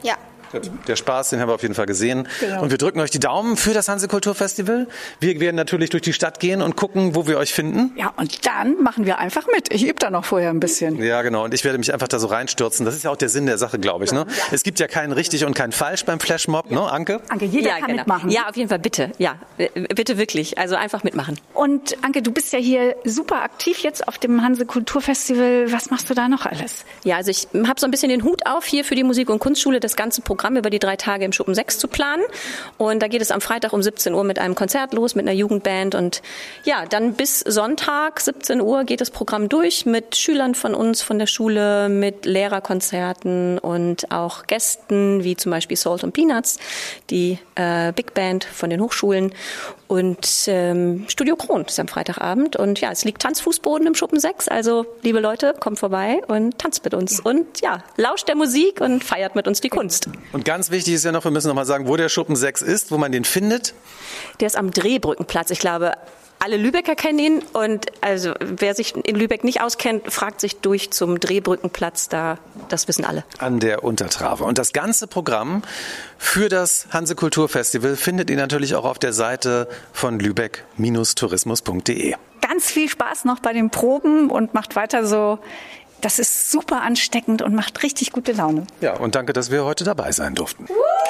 Gut. Der Spaß, den haben wir auf jeden Fall gesehen. Genau. Und wir drücken euch die Daumen für das Hanse-Kulturfestival. Wir werden natürlich durch die Stadt gehen und gucken, wo wir euch finden. Ja, und dann machen wir einfach mit. Ich übe da noch vorher ein bisschen. Ja, genau. Und ich werde mich einfach da so reinstürzen. Das ist ja auch der Sinn der Sache, glaube ich. Ne? Ja. Es gibt ja kein richtig und kein falsch beim Flashmob, ne, Anke? Anke, jeder kann mitmachen. Ja, auf jeden Fall, bitte. Ja, bitte wirklich. Also einfach mitmachen. Und Anke, du bist ja hier super aktiv jetzt auf dem Hanse-Kulturfestival. Was machst du da noch alles? Ja, also ich habe so ein bisschen den Hut auf, hier für die Musik- und Kunstschule das ganze Programm über die 3 Tage im Schuppen 6 zu planen. Und da geht es am Freitag um 17 Uhr mit einem Konzert los, mit einer Jugendband. Und ja, dann bis Sonntag 17 Uhr geht das Programm durch mit Schülern von uns, von der Schule, mit Lehrerkonzerten und auch Gästen, wie zum Beispiel Salt und Peanuts, die Big Band von den Hochschulen. Und Studio Kron ist am Freitagabend. Und ja, es liegt Tanzfußboden im Schuppen 6. Also, liebe Leute, kommt vorbei und tanzt mit uns. Und ja, lauscht der Musik und feiert mit uns die Kunst. Und ganz wichtig ist ja noch, wir müssen noch mal sagen, wo der Schuppen 6 ist, wo man den findet. Der ist am Drehbrückenplatz. Ich glaube, alle Lübecker kennen ihn. Und also wer sich in Lübeck nicht auskennt, fragt sich durch zum Drehbrückenplatz. Das wissen alle. An der Untertrave. Und das ganze Programm für das Hanse-Kulturfestival findet ihr natürlich auch auf der Seite von lübeck-tourismus.de. Ganz viel Spaß noch bei den Proben und macht weiter so. Das ist super ansteckend und macht richtig gute Laune. Ja, und danke, dass wir heute dabei sein durften.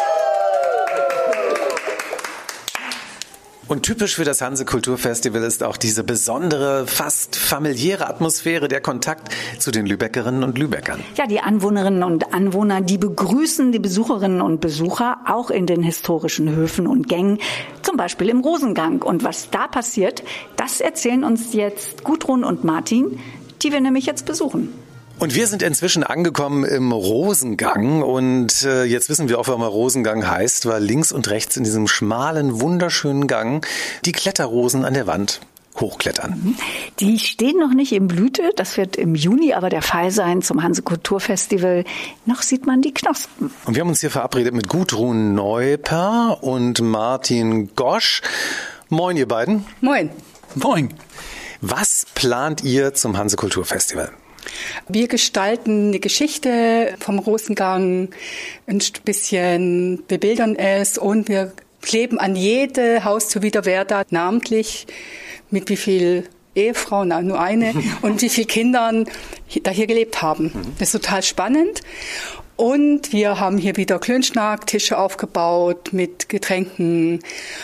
Und typisch für das Hanse-Kulturfestival ist auch diese besondere, fast familiäre Atmosphäre, der Kontakt zu den Lübeckerinnen und Lübeckern. Ja, die Anwohnerinnen und Anwohner, die begrüßen die Besucherinnen und Besucher auch in den historischen Höfen und Gängen, zum Beispiel im Rosengang. Und was da passiert, das erzählen uns jetzt Gudrun und Martin, die wir nämlich jetzt besuchen. Und wir sind inzwischen angekommen im Rosengang und jetzt wissen wir auch, warum er Rosengang heißt, weil links und rechts in diesem schmalen, wunderschönen Gang die Kletterrosen an der Wand hochklettern. Die stehen noch nicht in Blüte, das wird im Juni aber der Fall sein zum Hanse-Kulturfestival. Noch sieht man die Knospen. Und wir haben uns hier verabredet mit Gudrun Neuper und Martin Gosch. Moin, ihr beiden. Moin. Moin. Was plant ihr zum Hanse-Kulturfestival? Wir gestalten eine Geschichte vom Rosengang, ein bisschen bebildern es und wir kleben an jede Haustür wieder, wer da namentlich mit wie viel Ehefrauen, nur eine, und wie viele Kindern da hier gelebt haben. Das ist total spannend. Und wir haben hier wieder Klönschnack, Tische aufgebaut mit Getränken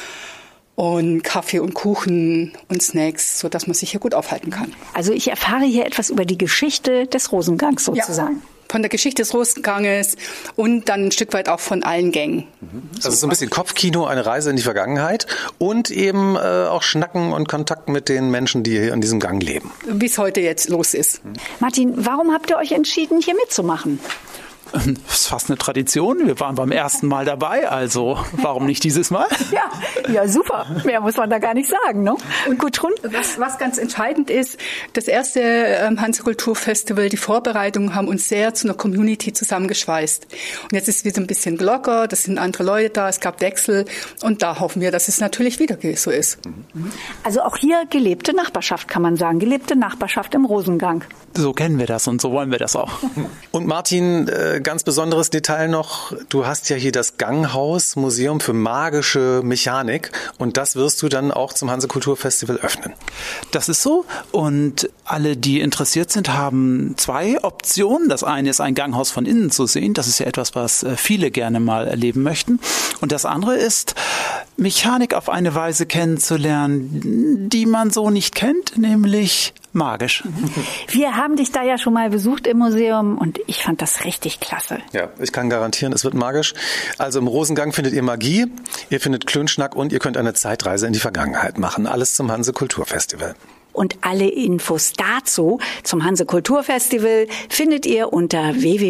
und Kaffee und Kuchen und Snacks, sodass man sich hier gut aufhalten kann. Also ich erfahre hier etwas über die Geschichte des Rosengangs sozusagen. Ja, von der Geschichte des Rosenganges und dann ein Stück weit auch von allen Gängen. Also so ein bisschen Kopfkino, eine Reise in die Vergangenheit und eben auch Schnacken und Kontakt mit den Menschen, die hier in diesem Gang leben. Wie es heute jetzt los ist. Martin, warum habt ihr euch entschieden, hier mitzumachen? Das ist fast eine Tradition. Wir waren beim ersten Mal dabei, also warum nicht dieses Mal? Ja, super. Mehr muss man da gar nicht sagen, ne? Und Gudrun, was ganz entscheidend ist, das erste Hanse-Kulturfestival, die Vorbereitungen haben uns sehr zu einer Community zusammengeschweißt. Und jetzt ist es wieder ein bisschen locker, das sind andere Leute da, es gab Wechsel und da hoffen wir, dass es natürlich wieder so ist. Also auch hier gelebte Nachbarschaft, kann man sagen. Gelebte Nachbarschaft im Rosengang. So kennen wir das und so wollen wir das auch. Und Martin, ganz besonderes Detail noch, du hast ja hier das Ganghaus, Museum für magische Mechanik und das wirst du dann auch zum Hanse-Kulturfestival öffnen. Das ist so und alle, die interessiert sind, haben 2 Optionen. Das eine ist, ein Ganghaus von innen zu sehen. Das ist ja etwas, was viele gerne mal erleben möchten. Und das andere ist, Mechanik auf eine Weise kennenzulernen, die man so nicht kennt, nämlich magisch. Wir haben dich da ja schon mal besucht im Museum und ich fand das richtig klasse. Ja, ich kann garantieren, es wird magisch. Also im Rosengang findet ihr Magie, ihr findet Klönschnack und ihr könnt eine Zeitreise in die Vergangenheit machen. Alles zum Hanse-Kulturfestival. Und alle Infos dazu zum Hanse-Kulturfestival findet ihr unter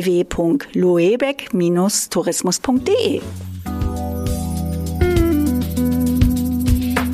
www.luebeck-tourismus.de.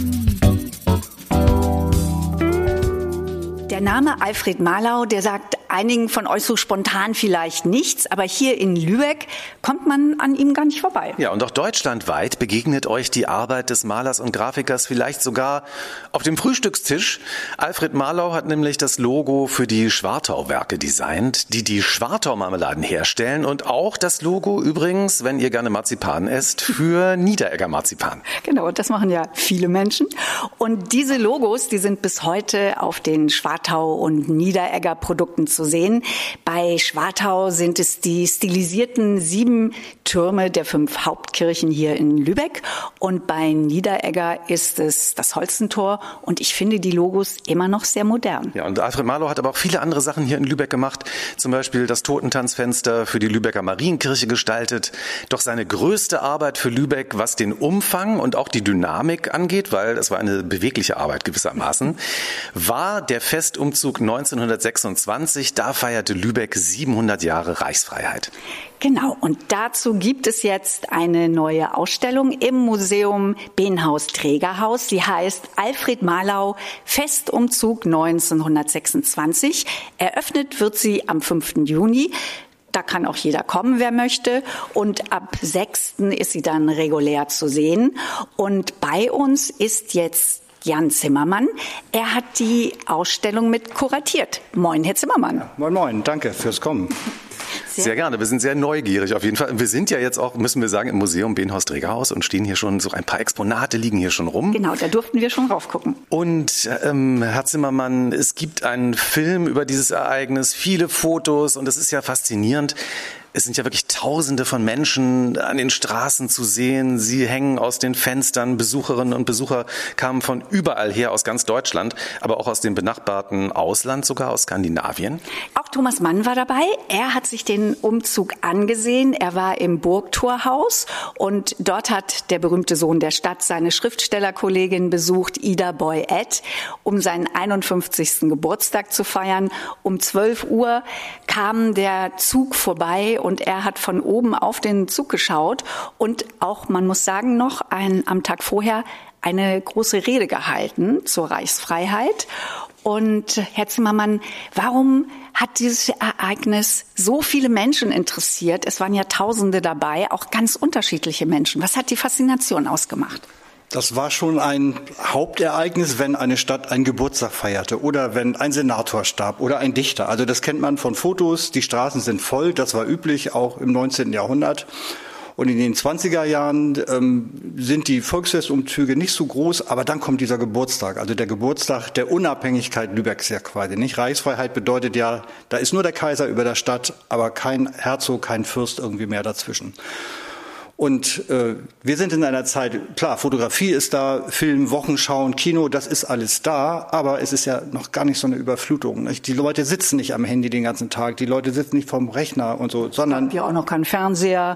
Der Name Alfred Marlau, der sagt einigen von euch so spontan vielleicht nichts, aber hier in Lübeck kommt man an ihm gar nicht vorbei. Ja, und auch deutschlandweit begegnet euch die Arbeit des Malers und Grafikers vielleicht sogar auf dem Frühstückstisch. Alfred Marlau hat nämlich das Logo für die Schwartau-Werke designt, die Schwartau-Marmeladen herstellen, und auch das Logo übrigens, wenn ihr gerne Marzipan esst, für Niederegger Marzipan. Genau, das machen ja viele Menschen. Und diese Logos, die sind bis heute auf den Schwartau- und Niederegger Produkten zu sehen. Bei Schwartau sind es die stilisierten 7 Türme der 5 Hauptkirchen hier in Lübeck. Und bei Niederegger ist es das Holstentor. Und ich finde die Logos immer noch sehr modern. Ja, und Alfred Marlau hat aber auch viele andere Sachen hier in Lübeck gemacht. Zum Beispiel das Totentanzfenster für die Lübecker Marienkirche gestaltet. Doch seine größte Arbeit für Lübeck, was den Umfang und auch die Dynamik angeht, weil es war eine bewegliche Arbeit gewissermaßen, war der Festumzug 1926. Da feierte Lübeck 700 Jahre Reichsfreiheit. Genau, und dazu gibt es jetzt eine neue Ausstellung im Museum Benhaus-Trägerhaus. Sie heißt Alfred Marlau, Festumzug 1926. Eröffnet wird sie am 5. Juni. Da kann auch jeder kommen, wer möchte. Und ab 6. ist sie dann regulär zu sehen. Und bei uns ist jetzt Jan Zimmermann. Er hat die Ausstellung mit kuratiert. Moin, Herr Zimmermann. Ja, moin, moin. Danke fürs Kommen. Sehr gerne. Wir sind sehr neugierig auf jeden Fall. Wir sind ja jetzt auch, müssen wir sagen, im Museum Benhaus-Trägerhaus und stehen hier schon, so ein paar Exponate liegen hier schon rum. Genau, da durften wir schon raufgucken. Und Herr Zimmermann, es gibt einen Film über dieses Ereignis, viele Fotos, und es ist ja faszinierend. Es sind ja wirklich Tausende von Menschen an den Straßen zu sehen. Sie hängen aus den Fenstern. Besucherinnen und Besucher kamen von überall her, aus ganz Deutschland, aber auch aus dem benachbarten Ausland, sogar aus Skandinavien. Auch Thomas Mann war dabei. Er hat sich den Umzug angesehen. Er war im Burgtorhaus und dort hat der berühmte Sohn der Stadt seine Schriftstellerkollegin besucht, Ida Boy-Ed, um seinen 51. Geburtstag zu feiern. Um 12 Uhr kam der Zug vorbei und er hat von oben auf den Zug geschaut und auch, man muss sagen, noch am Tag vorher eine große Rede gehalten zur Reichsfreiheit. Und Herr Zimmermann, warum hat dieses Ereignis so viele Menschen interessiert? Es waren ja Tausende dabei, auch ganz unterschiedliche Menschen. Was hat die Faszination ausgemacht? Das war schon ein Hauptereignis, wenn eine Stadt einen Geburtstag feierte oder wenn ein Senator starb oder ein Dichter. Also das kennt man von Fotos. Die Straßen sind voll. Das war üblich, auch im 19. Jahrhundert. Und in den 20er Jahren sind die Volksfestumzüge nicht so groß, aber dann kommt dieser Geburtstag, also der Geburtstag der Unabhängigkeit Lübecks ja quasi, nicht? Reichsfreiheit bedeutet ja, da ist nur der Kaiser über der Stadt, aber kein Herzog, kein Fürst irgendwie mehr dazwischen. Und wir sind in einer Zeit, klar, Fotografie ist da, Film, Wochenschauen, Kino, das ist alles da, aber es ist ja noch gar nicht so eine Überflutung. Nicht? Die Leute sitzen nicht am Handy den ganzen Tag, die Leute sitzen nicht vorm Rechner und so, sondern... Ja, auch noch kein Fernseher.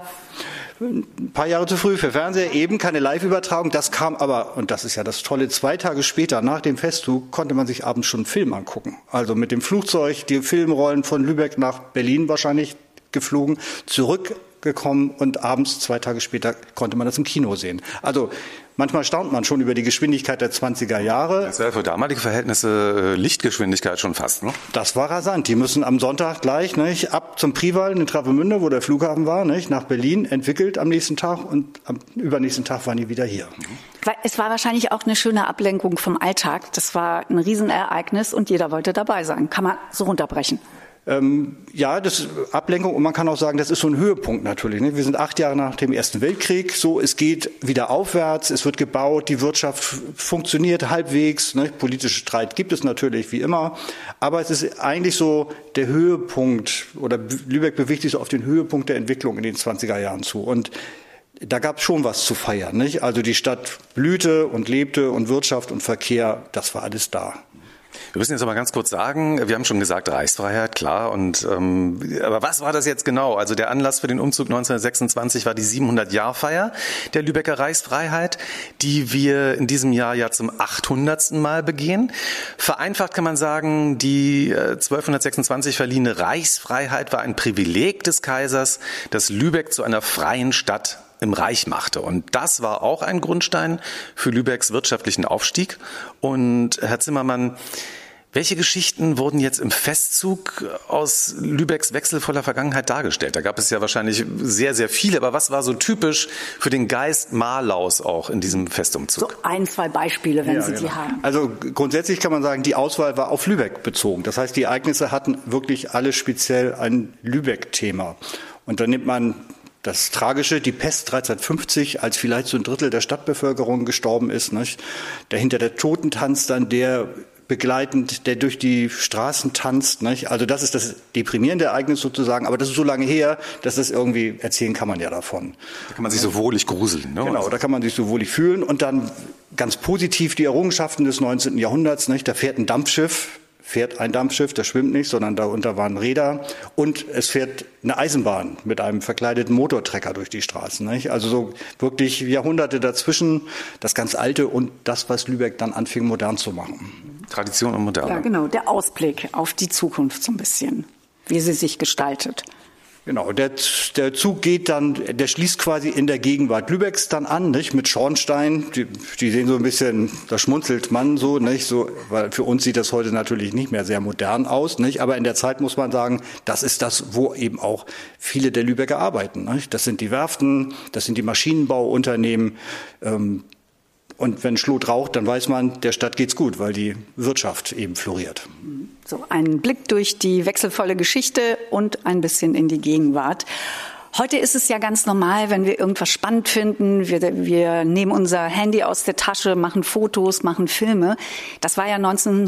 Ein paar Jahre zu früh für Fernseher, eben keine Live-Übertragung. Das kam aber, und das ist ja das Tolle, 2 Tage später, nach dem Festzug, konnte man sich abends schon einen Film angucken. Also mit dem Flugzeug, die Filmrollen von Lübeck nach Berlin wahrscheinlich geflogen, zurückgekommen und abends 2 Tage später konnte man das im Kino sehen. Also manchmal staunt man schon über die Geschwindigkeit der 20er Jahre. Das wäre für damalige Verhältnisse Lichtgeschwindigkeit schon fast, ne? Das war rasant. Die müssen am Sonntag gleich nicht ab zum Priwall in Travemünde, wo der Flughafen war, nicht, nach Berlin, entwickelt am nächsten Tag und am übernächsten Tag waren die wieder hier. Es war wahrscheinlich auch eine schöne Ablenkung vom Alltag. Das war ein Riesenereignis und jeder wollte dabei sein. Kann man so runterbrechen. Ja, das ist Ablenkung und man kann auch sagen, das ist so ein Höhepunkt natürlich. Ne? Wir sind 8 Jahre nach dem Ersten Weltkrieg, so es geht wieder aufwärts, es wird gebaut, die Wirtschaft funktioniert halbwegs, ne? Politische Streit gibt es natürlich wie immer, aber es ist eigentlich so der Höhepunkt oder Lübeck bewegt sich so auf den Höhepunkt der Entwicklung in den 20er Jahren zu und da gab es schon was zu feiern, nicht? Also die Stadt blühte und lebte und Wirtschaft und Verkehr, das war alles da. Wir müssen jetzt aber ganz kurz sagen, wir haben schon gesagt, Reichsfreiheit, klar. Aber was war das jetzt genau? Also der Anlass für den Umzug 1926 war die 700-Jahr-Feier der Lübecker Reichsfreiheit, die wir in diesem Jahr ja zum 800. Mal begehen. Vereinfacht kann man sagen, die 1226 verliehene Reichsfreiheit war ein Privileg des Kaisers, das Lübeck zu einer freien Stadt im Reich machte. Und das war auch ein Grundstein für Lübecks wirtschaftlichen Aufstieg. Und Herr Zimmermann, Welche Geschichten wurden jetzt im Festzug aus Lübecks wechselvoller Vergangenheit dargestellt? Da gab es ja wahrscheinlich sehr, sehr viele, aber was war so typisch für den Geist Marlaus auch in diesem Festumzug? So 1, 2 Beispiele, wenn Sie die haben. Also grundsätzlich kann man sagen, die Auswahl war auf Lübeck bezogen. Das heißt, die Ereignisse hatten wirklich alle speziell ein Lübeck-Thema. Und dann nimmt man das Tragische, die Pest 1350, als vielleicht so ein Drittel der Stadtbevölkerung gestorben ist. Nicht? Dahinter der Totentanz dann, der begleitend, der durch die Straßen tanzt. Nicht? Also das ist das deprimierende Ereignis sozusagen, aber das ist so lange her, dass das irgendwie erzählen kann man ja davon. Da kann man sich so wohlig gruseln. Ne? Genau, da kann man sich so wohlig fühlen. Und dann ganz positiv die Errungenschaften des 19. Jahrhunderts. Nicht? Da fährt ein Dampfschiff, das schwimmt nicht, sondern darunter waren Räder. Und es fährt eine Eisenbahn mit einem verkleideten Motortrecker durch die Straßen. Nicht? Also so wirklich Jahrhunderte dazwischen, das ganz Alte und das, was Lübeck dann anfing, modern zu machen. Tradition und Moderne. Ja, genau, der Ausblick auf die Zukunft so ein bisschen, wie sie sich gestaltet. Genau, der Zug geht dann, der schließt quasi in der Gegenwart Lübecks dann an, nicht, mit Schornstein. Die sehen so ein bisschen, da schmunzelt man so, nicht, so, weil für uns sieht das heute natürlich nicht mehr sehr modern aus, nicht, aber in der Zeit muss man sagen, das ist das, wo eben auch viele der Lübecker arbeiten, nicht. Das sind die Werften, das sind die Maschinenbauunternehmen, und wenn Schlot raucht, dann weiß man, der Stadt geht's gut, weil die Wirtschaft eben floriert. So ein Blick durch die wechselvolle Geschichte und ein bisschen in die Gegenwart. Heute ist es ja ganz normal, wenn wir irgendwas spannend finden, wir nehmen unser Handy aus der Tasche, machen Fotos, machen Filme. Das war ja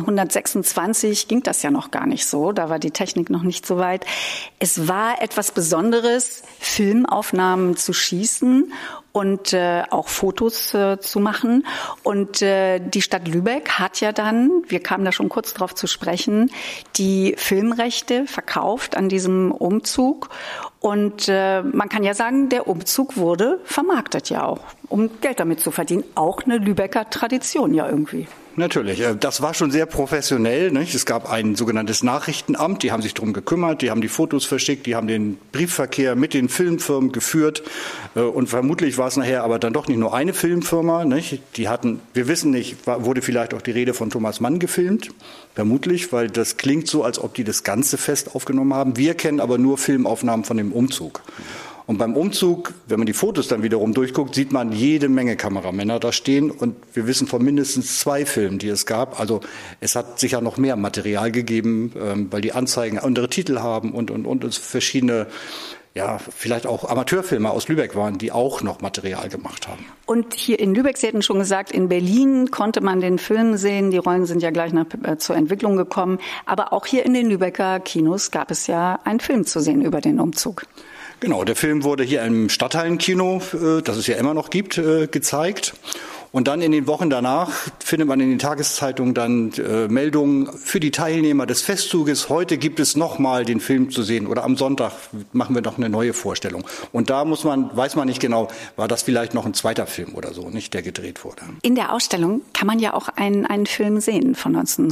1926, ging das ja noch gar nicht so, da war die Technik noch nicht so weit. Es war etwas Besonderes, Filmaufnahmen zu schießen und auch Fotos zu machen. Und die Stadt Lübeck hat ja dann, wir kamen da schon kurz drauf zu sprechen, die Filmrechte verkauft an diesem Umzug. Und man kann ja sagen, der Umzug wurde vermarktet ja auch, um Geld damit zu verdienen. Auch eine Lübecker Tradition ja irgendwie. Natürlich, das war schon sehr professionell, nicht? Es gab ein sogenanntes Nachrichtenamt, die haben sich darum gekümmert, die haben die Fotos verschickt, die haben den Briefverkehr mit den Filmfirmen geführt und vermutlich war es nachher aber dann doch nicht nur eine Filmfirma, nicht? Die hatten, wir wissen nicht, wurde vielleicht auch die Rede von Thomas Mann gefilmt, vermutlich, weil das klingt so, als ob die das ganze Fest aufgenommen haben. Wir kennen aber nur Filmaufnahmen von dem Umzug. Und beim Umzug, wenn man die Fotos dann wiederum durchguckt, sieht man jede Menge Kameramänner da stehen. Und wir wissen von mindestens 2 Filmen, die es gab. Also es hat sicher noch mehr Material gegeben, weil die Anzeigen andere Titel haben und es verschiedene, ja, vielleicht auch Amateurfilmer aus Lübeck waren, die auch noch Material gemacht haben. Und hier in Lübeck, Sie hatten schon gesagt, in Berlin konnte man den Film sehen. Die Rollen sind ja gleich zur Entwicklung gekommen. Aber auch hier in den Lübecker Kinos gab es ja einen Film zu sehen über den Umzug. Genau, der Film wurde hier im Stadthallenkino, das es ja immer noch gibt, gezeigt. Und dann in den Wochen danach findet man in den Tageszeitungen dann Meldungen für die Teilnehmer des Festzuges. Heute gibt es nochmal den Film zu sehen oder am Sonntag machen wir noch eine neue Vorstellung. Und da weiß man nicht genau, war das vielleicht noch ein zweiter Film oder so, nicht, der gedreht wurde. In der Ausstellung kann man ja auch einen Film sehen von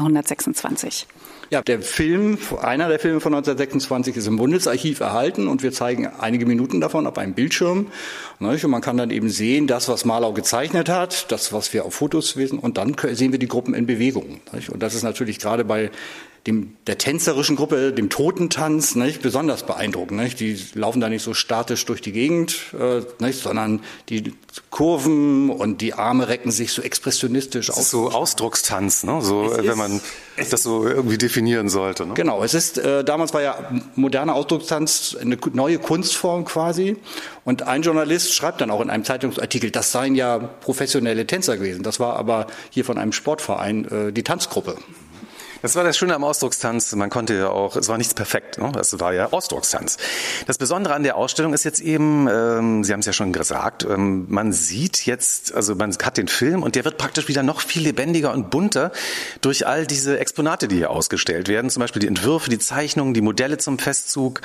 1926. Ja, einer der Filme von 1926 ist im Bundesarchiv erhalten und wir zeigen einige Minuten davon auf einem Bildschirm. Und man kann dann eben sehen, das, was Marlau gezeichnet hat, das, was wir auf Fotos sehen, und dann sehen wir die Gruppen in Bewegung. Und das ist natürlich gerade bei der tänzerischen Gruppe, dem Totentanz, nicht, besonders beeindruckend. Nicht? Die laufen da nicht so statisch durch die Gegend, nicht, sondern die Kurven und die Arme recken sich so expressionistisch aus. So Ausdruckstanz, ne? So, wenn man das so irgendwie definieren sollte. Ne? Genau, es ist, damals war ja moderner Ausdruckstanz eine neue Kunstform quasi. Und ein Journalist schreibt dann auch in einem Zeitungsartikel, das seien ja professionelle Tänzer gewesen. Das war aber hier von einem Sportverein die Tanzgruppe. Das war das Schöne am Ausdruckstanz. Man konnte ja auch, es war nichts perfekt, ne? Das war ja Ausdruckstanz. Das Besondere an der Ausstellung ist jetzt eben, Sie haben es ja schon gesagt, man sieht jetzt, also man hat den Film und der wird praktisch wieder noch viel lebendiger und bunter durch all diese Exponate, die hier ausgestellt werden. Zum Beispiel die Entwürfe, die Zeichnungen, die Modelle zum Festzug.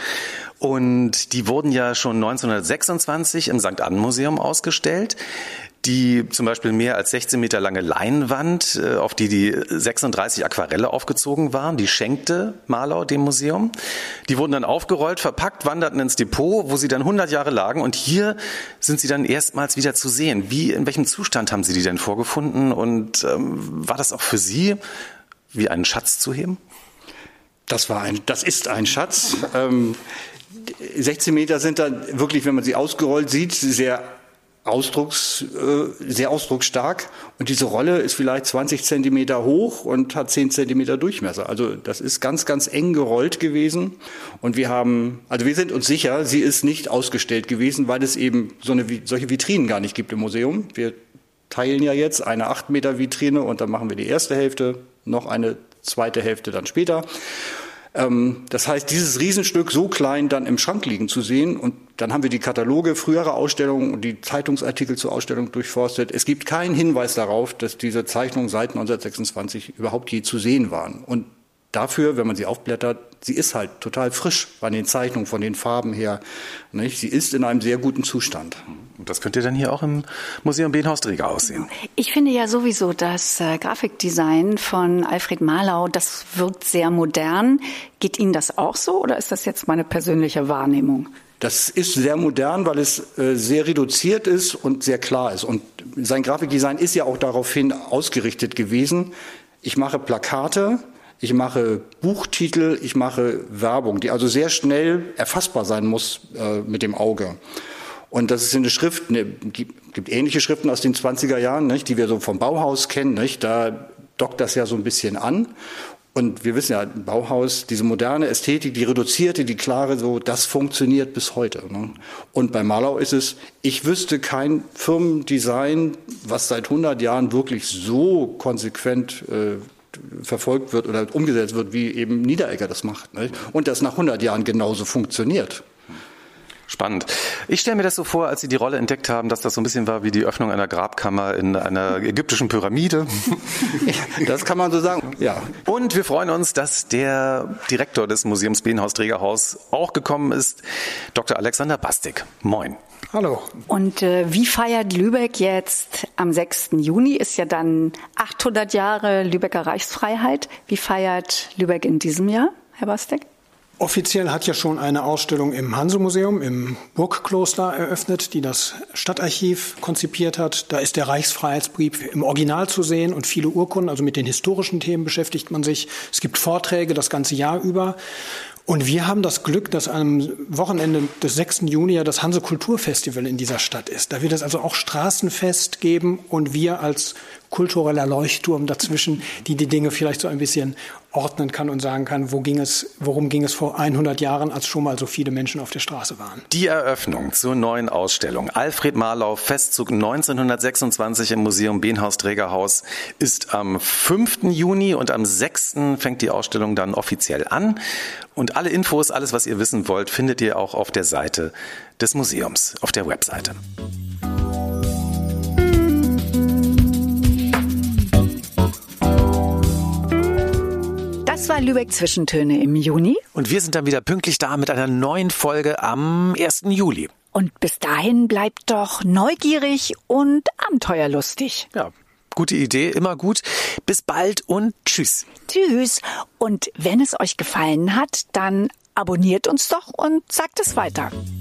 Und die wurden ja schon 1926 im St. Ann Museum ausgestellt. Die zum Beispiel mehr als 16 Meter lange Leinwand, auf die 36 Aquarelle aufgezogen waren, die schenkte Marlau dem Museum. Die wurden dann aufgerollt, verpackt, wanderten ins Depot, wo sie dann 100 Jahre lagen. Und hier sind sie dann erstmals wieder zu sehen. In welchem Zustand haben Sie die denn vorgefunden? Und war das auch für Sie wie einen Schatz zu heben? Das ist ein Schatz. 16 Meter sind dann wirklich, wenn man sie ausgerollt sieht, sehr ausdrucksstark. Und diese Rolle ist vielleicht 20 Zentimeter hoch und hat 10 Zentimeter Durchmesser. Also das ist ganz, ganz eng gerollt gewesen. Und wir sind uns sicher, sie ist nicht ausgestellt gewesen, weil es eben solche Vitrinen gar nicht gibt im Museum. Wir teilen ja jetzt eine 8 Meter Vitrine und dann machen wir die erste Hälfte, noch eine zweite Hälfte dann später. Das heißt, dieses Riesenstück so klein dann im Schrank liegen zu sehen, und dann haben wir die Kataloge früherer Ausstellungen und die Zeitungsartikel zur Ausstellung durchforstet. Es gibt keinen Hinweis darauf, dass diese Zeichnungen seit 1926 überhaupt je zu sehen waren. Und dafür, wenn man sie aufblättert, sie ist halt total frisch bei den Zeichnungen, von den Farben her. Nicht? Sie ist in einem sehr guten Zustand. Und das könnt ihr dann hier auch im Museum Benhaus-Dreger aussehen. Ich finde ja sowieso das Grafikdesign von Alfred Marlau, das wirkt sehr modern. Geht Ihnen das auch so oder ist das jetzt meine persönliche Wahrnehmung? Das ist sehr modern, weil es sehr reduziert ist und sehr klar ist. Und sein Grafikdesign ist ja auch daraufhin ausgerichtet gewesen. Ich mache Plakate, ich mache Buchtitel, ich mache Werbung, die also sehr schnell erfassbar sein muss mit dem Auge. Und das ist eine Schrift, gibt ähnliche Schriften aus den 20er Jahren, nicht, die wir so vom Bauhaus kennen. Nicht? Da dockt das ja so ein bisschen an. Und wir wissen ja, Bauhaus, diese moderne Ästhetik, die reduzierte, die klare, so, das funktioniert bis heute. Ne? Und bei Marlau ist es, ich wüsste kein Firmendesign, was seit 100 Jahren wirklich so konsequent verfolgt wird oder umgesetzt wird, wie eben Niederegger das macht. Nicht? Und das nach 100 Jahren genauso funktioniert. Spannend. Ich stelle mir das so vor, als Sie die Rolle entdeckt haben, dass das so ein bisschen war wie die Öffnung einer Grabkammer in einer ägyptischen Pyramide. Das kann man so sagen, ja. Und wir freuen uns, dass der Direktor des Museums Benhaus-Dreger-Haus auch gekommen ist, Dr. Alexander Bastik. Moin. Hallo. Und wie feiert Lübeck jetzt am 6. Juni? Ist ja dann 800 Jahre Lübecker Reichsfreiheit. Wie feiert Lübeck in diesem Jahr, Herr Bastik? Offiziell hat ja schon eine Ausstellung im Hanse-Museum im Burgkloster eröffnet, die das Stadtarchiv konzipiert hat. Da ist der Reichsfreiheitsbrief im Original zu sehen und viele Urkunden, also mit den historischen Themen beschäftigt man sich. Es gibt Vorträge das ganze Jahr über. Und wir haben das Glück, dass am Wochenende des 6. Juni ja das Hanse-Kulturfestival in dieser Stadt ist. Da wird es also auch Straßenfest geben und wir als kultureller Leuchtturm dazwischen, die Dinge vielleicht so ein bisschen ordnen kann und sagen kann, worum ging es vor 100 Jahren, als schon mal so viele Menschen auf der Straße waren. Die Eröffnung zur neuen Ausstellung Alfred Marlau Festzug 1926 im Museum Benhaus-Dreger-Haus ist am 5. Juni und am 6. fängt die Ausstellung dann offiziell an. Und alle Infos, alles was ihr wissen wollt, findet ihr auch auf der Seite des Museums, auf der Webseite. Das war Lübeck Zwischentöne im Juni. Und wir sind dann wieder pünktlich da mit einer neuen Folge am 1. Juli. Und bis dahin bleibt doch neugierig und abenteuerlustig. Ja, gute Idee, immer gut. Bis bald und tschüss. Tschüss. Und wenn es euch gefallen hat, dann abonniert uns doch und sagt es weiter.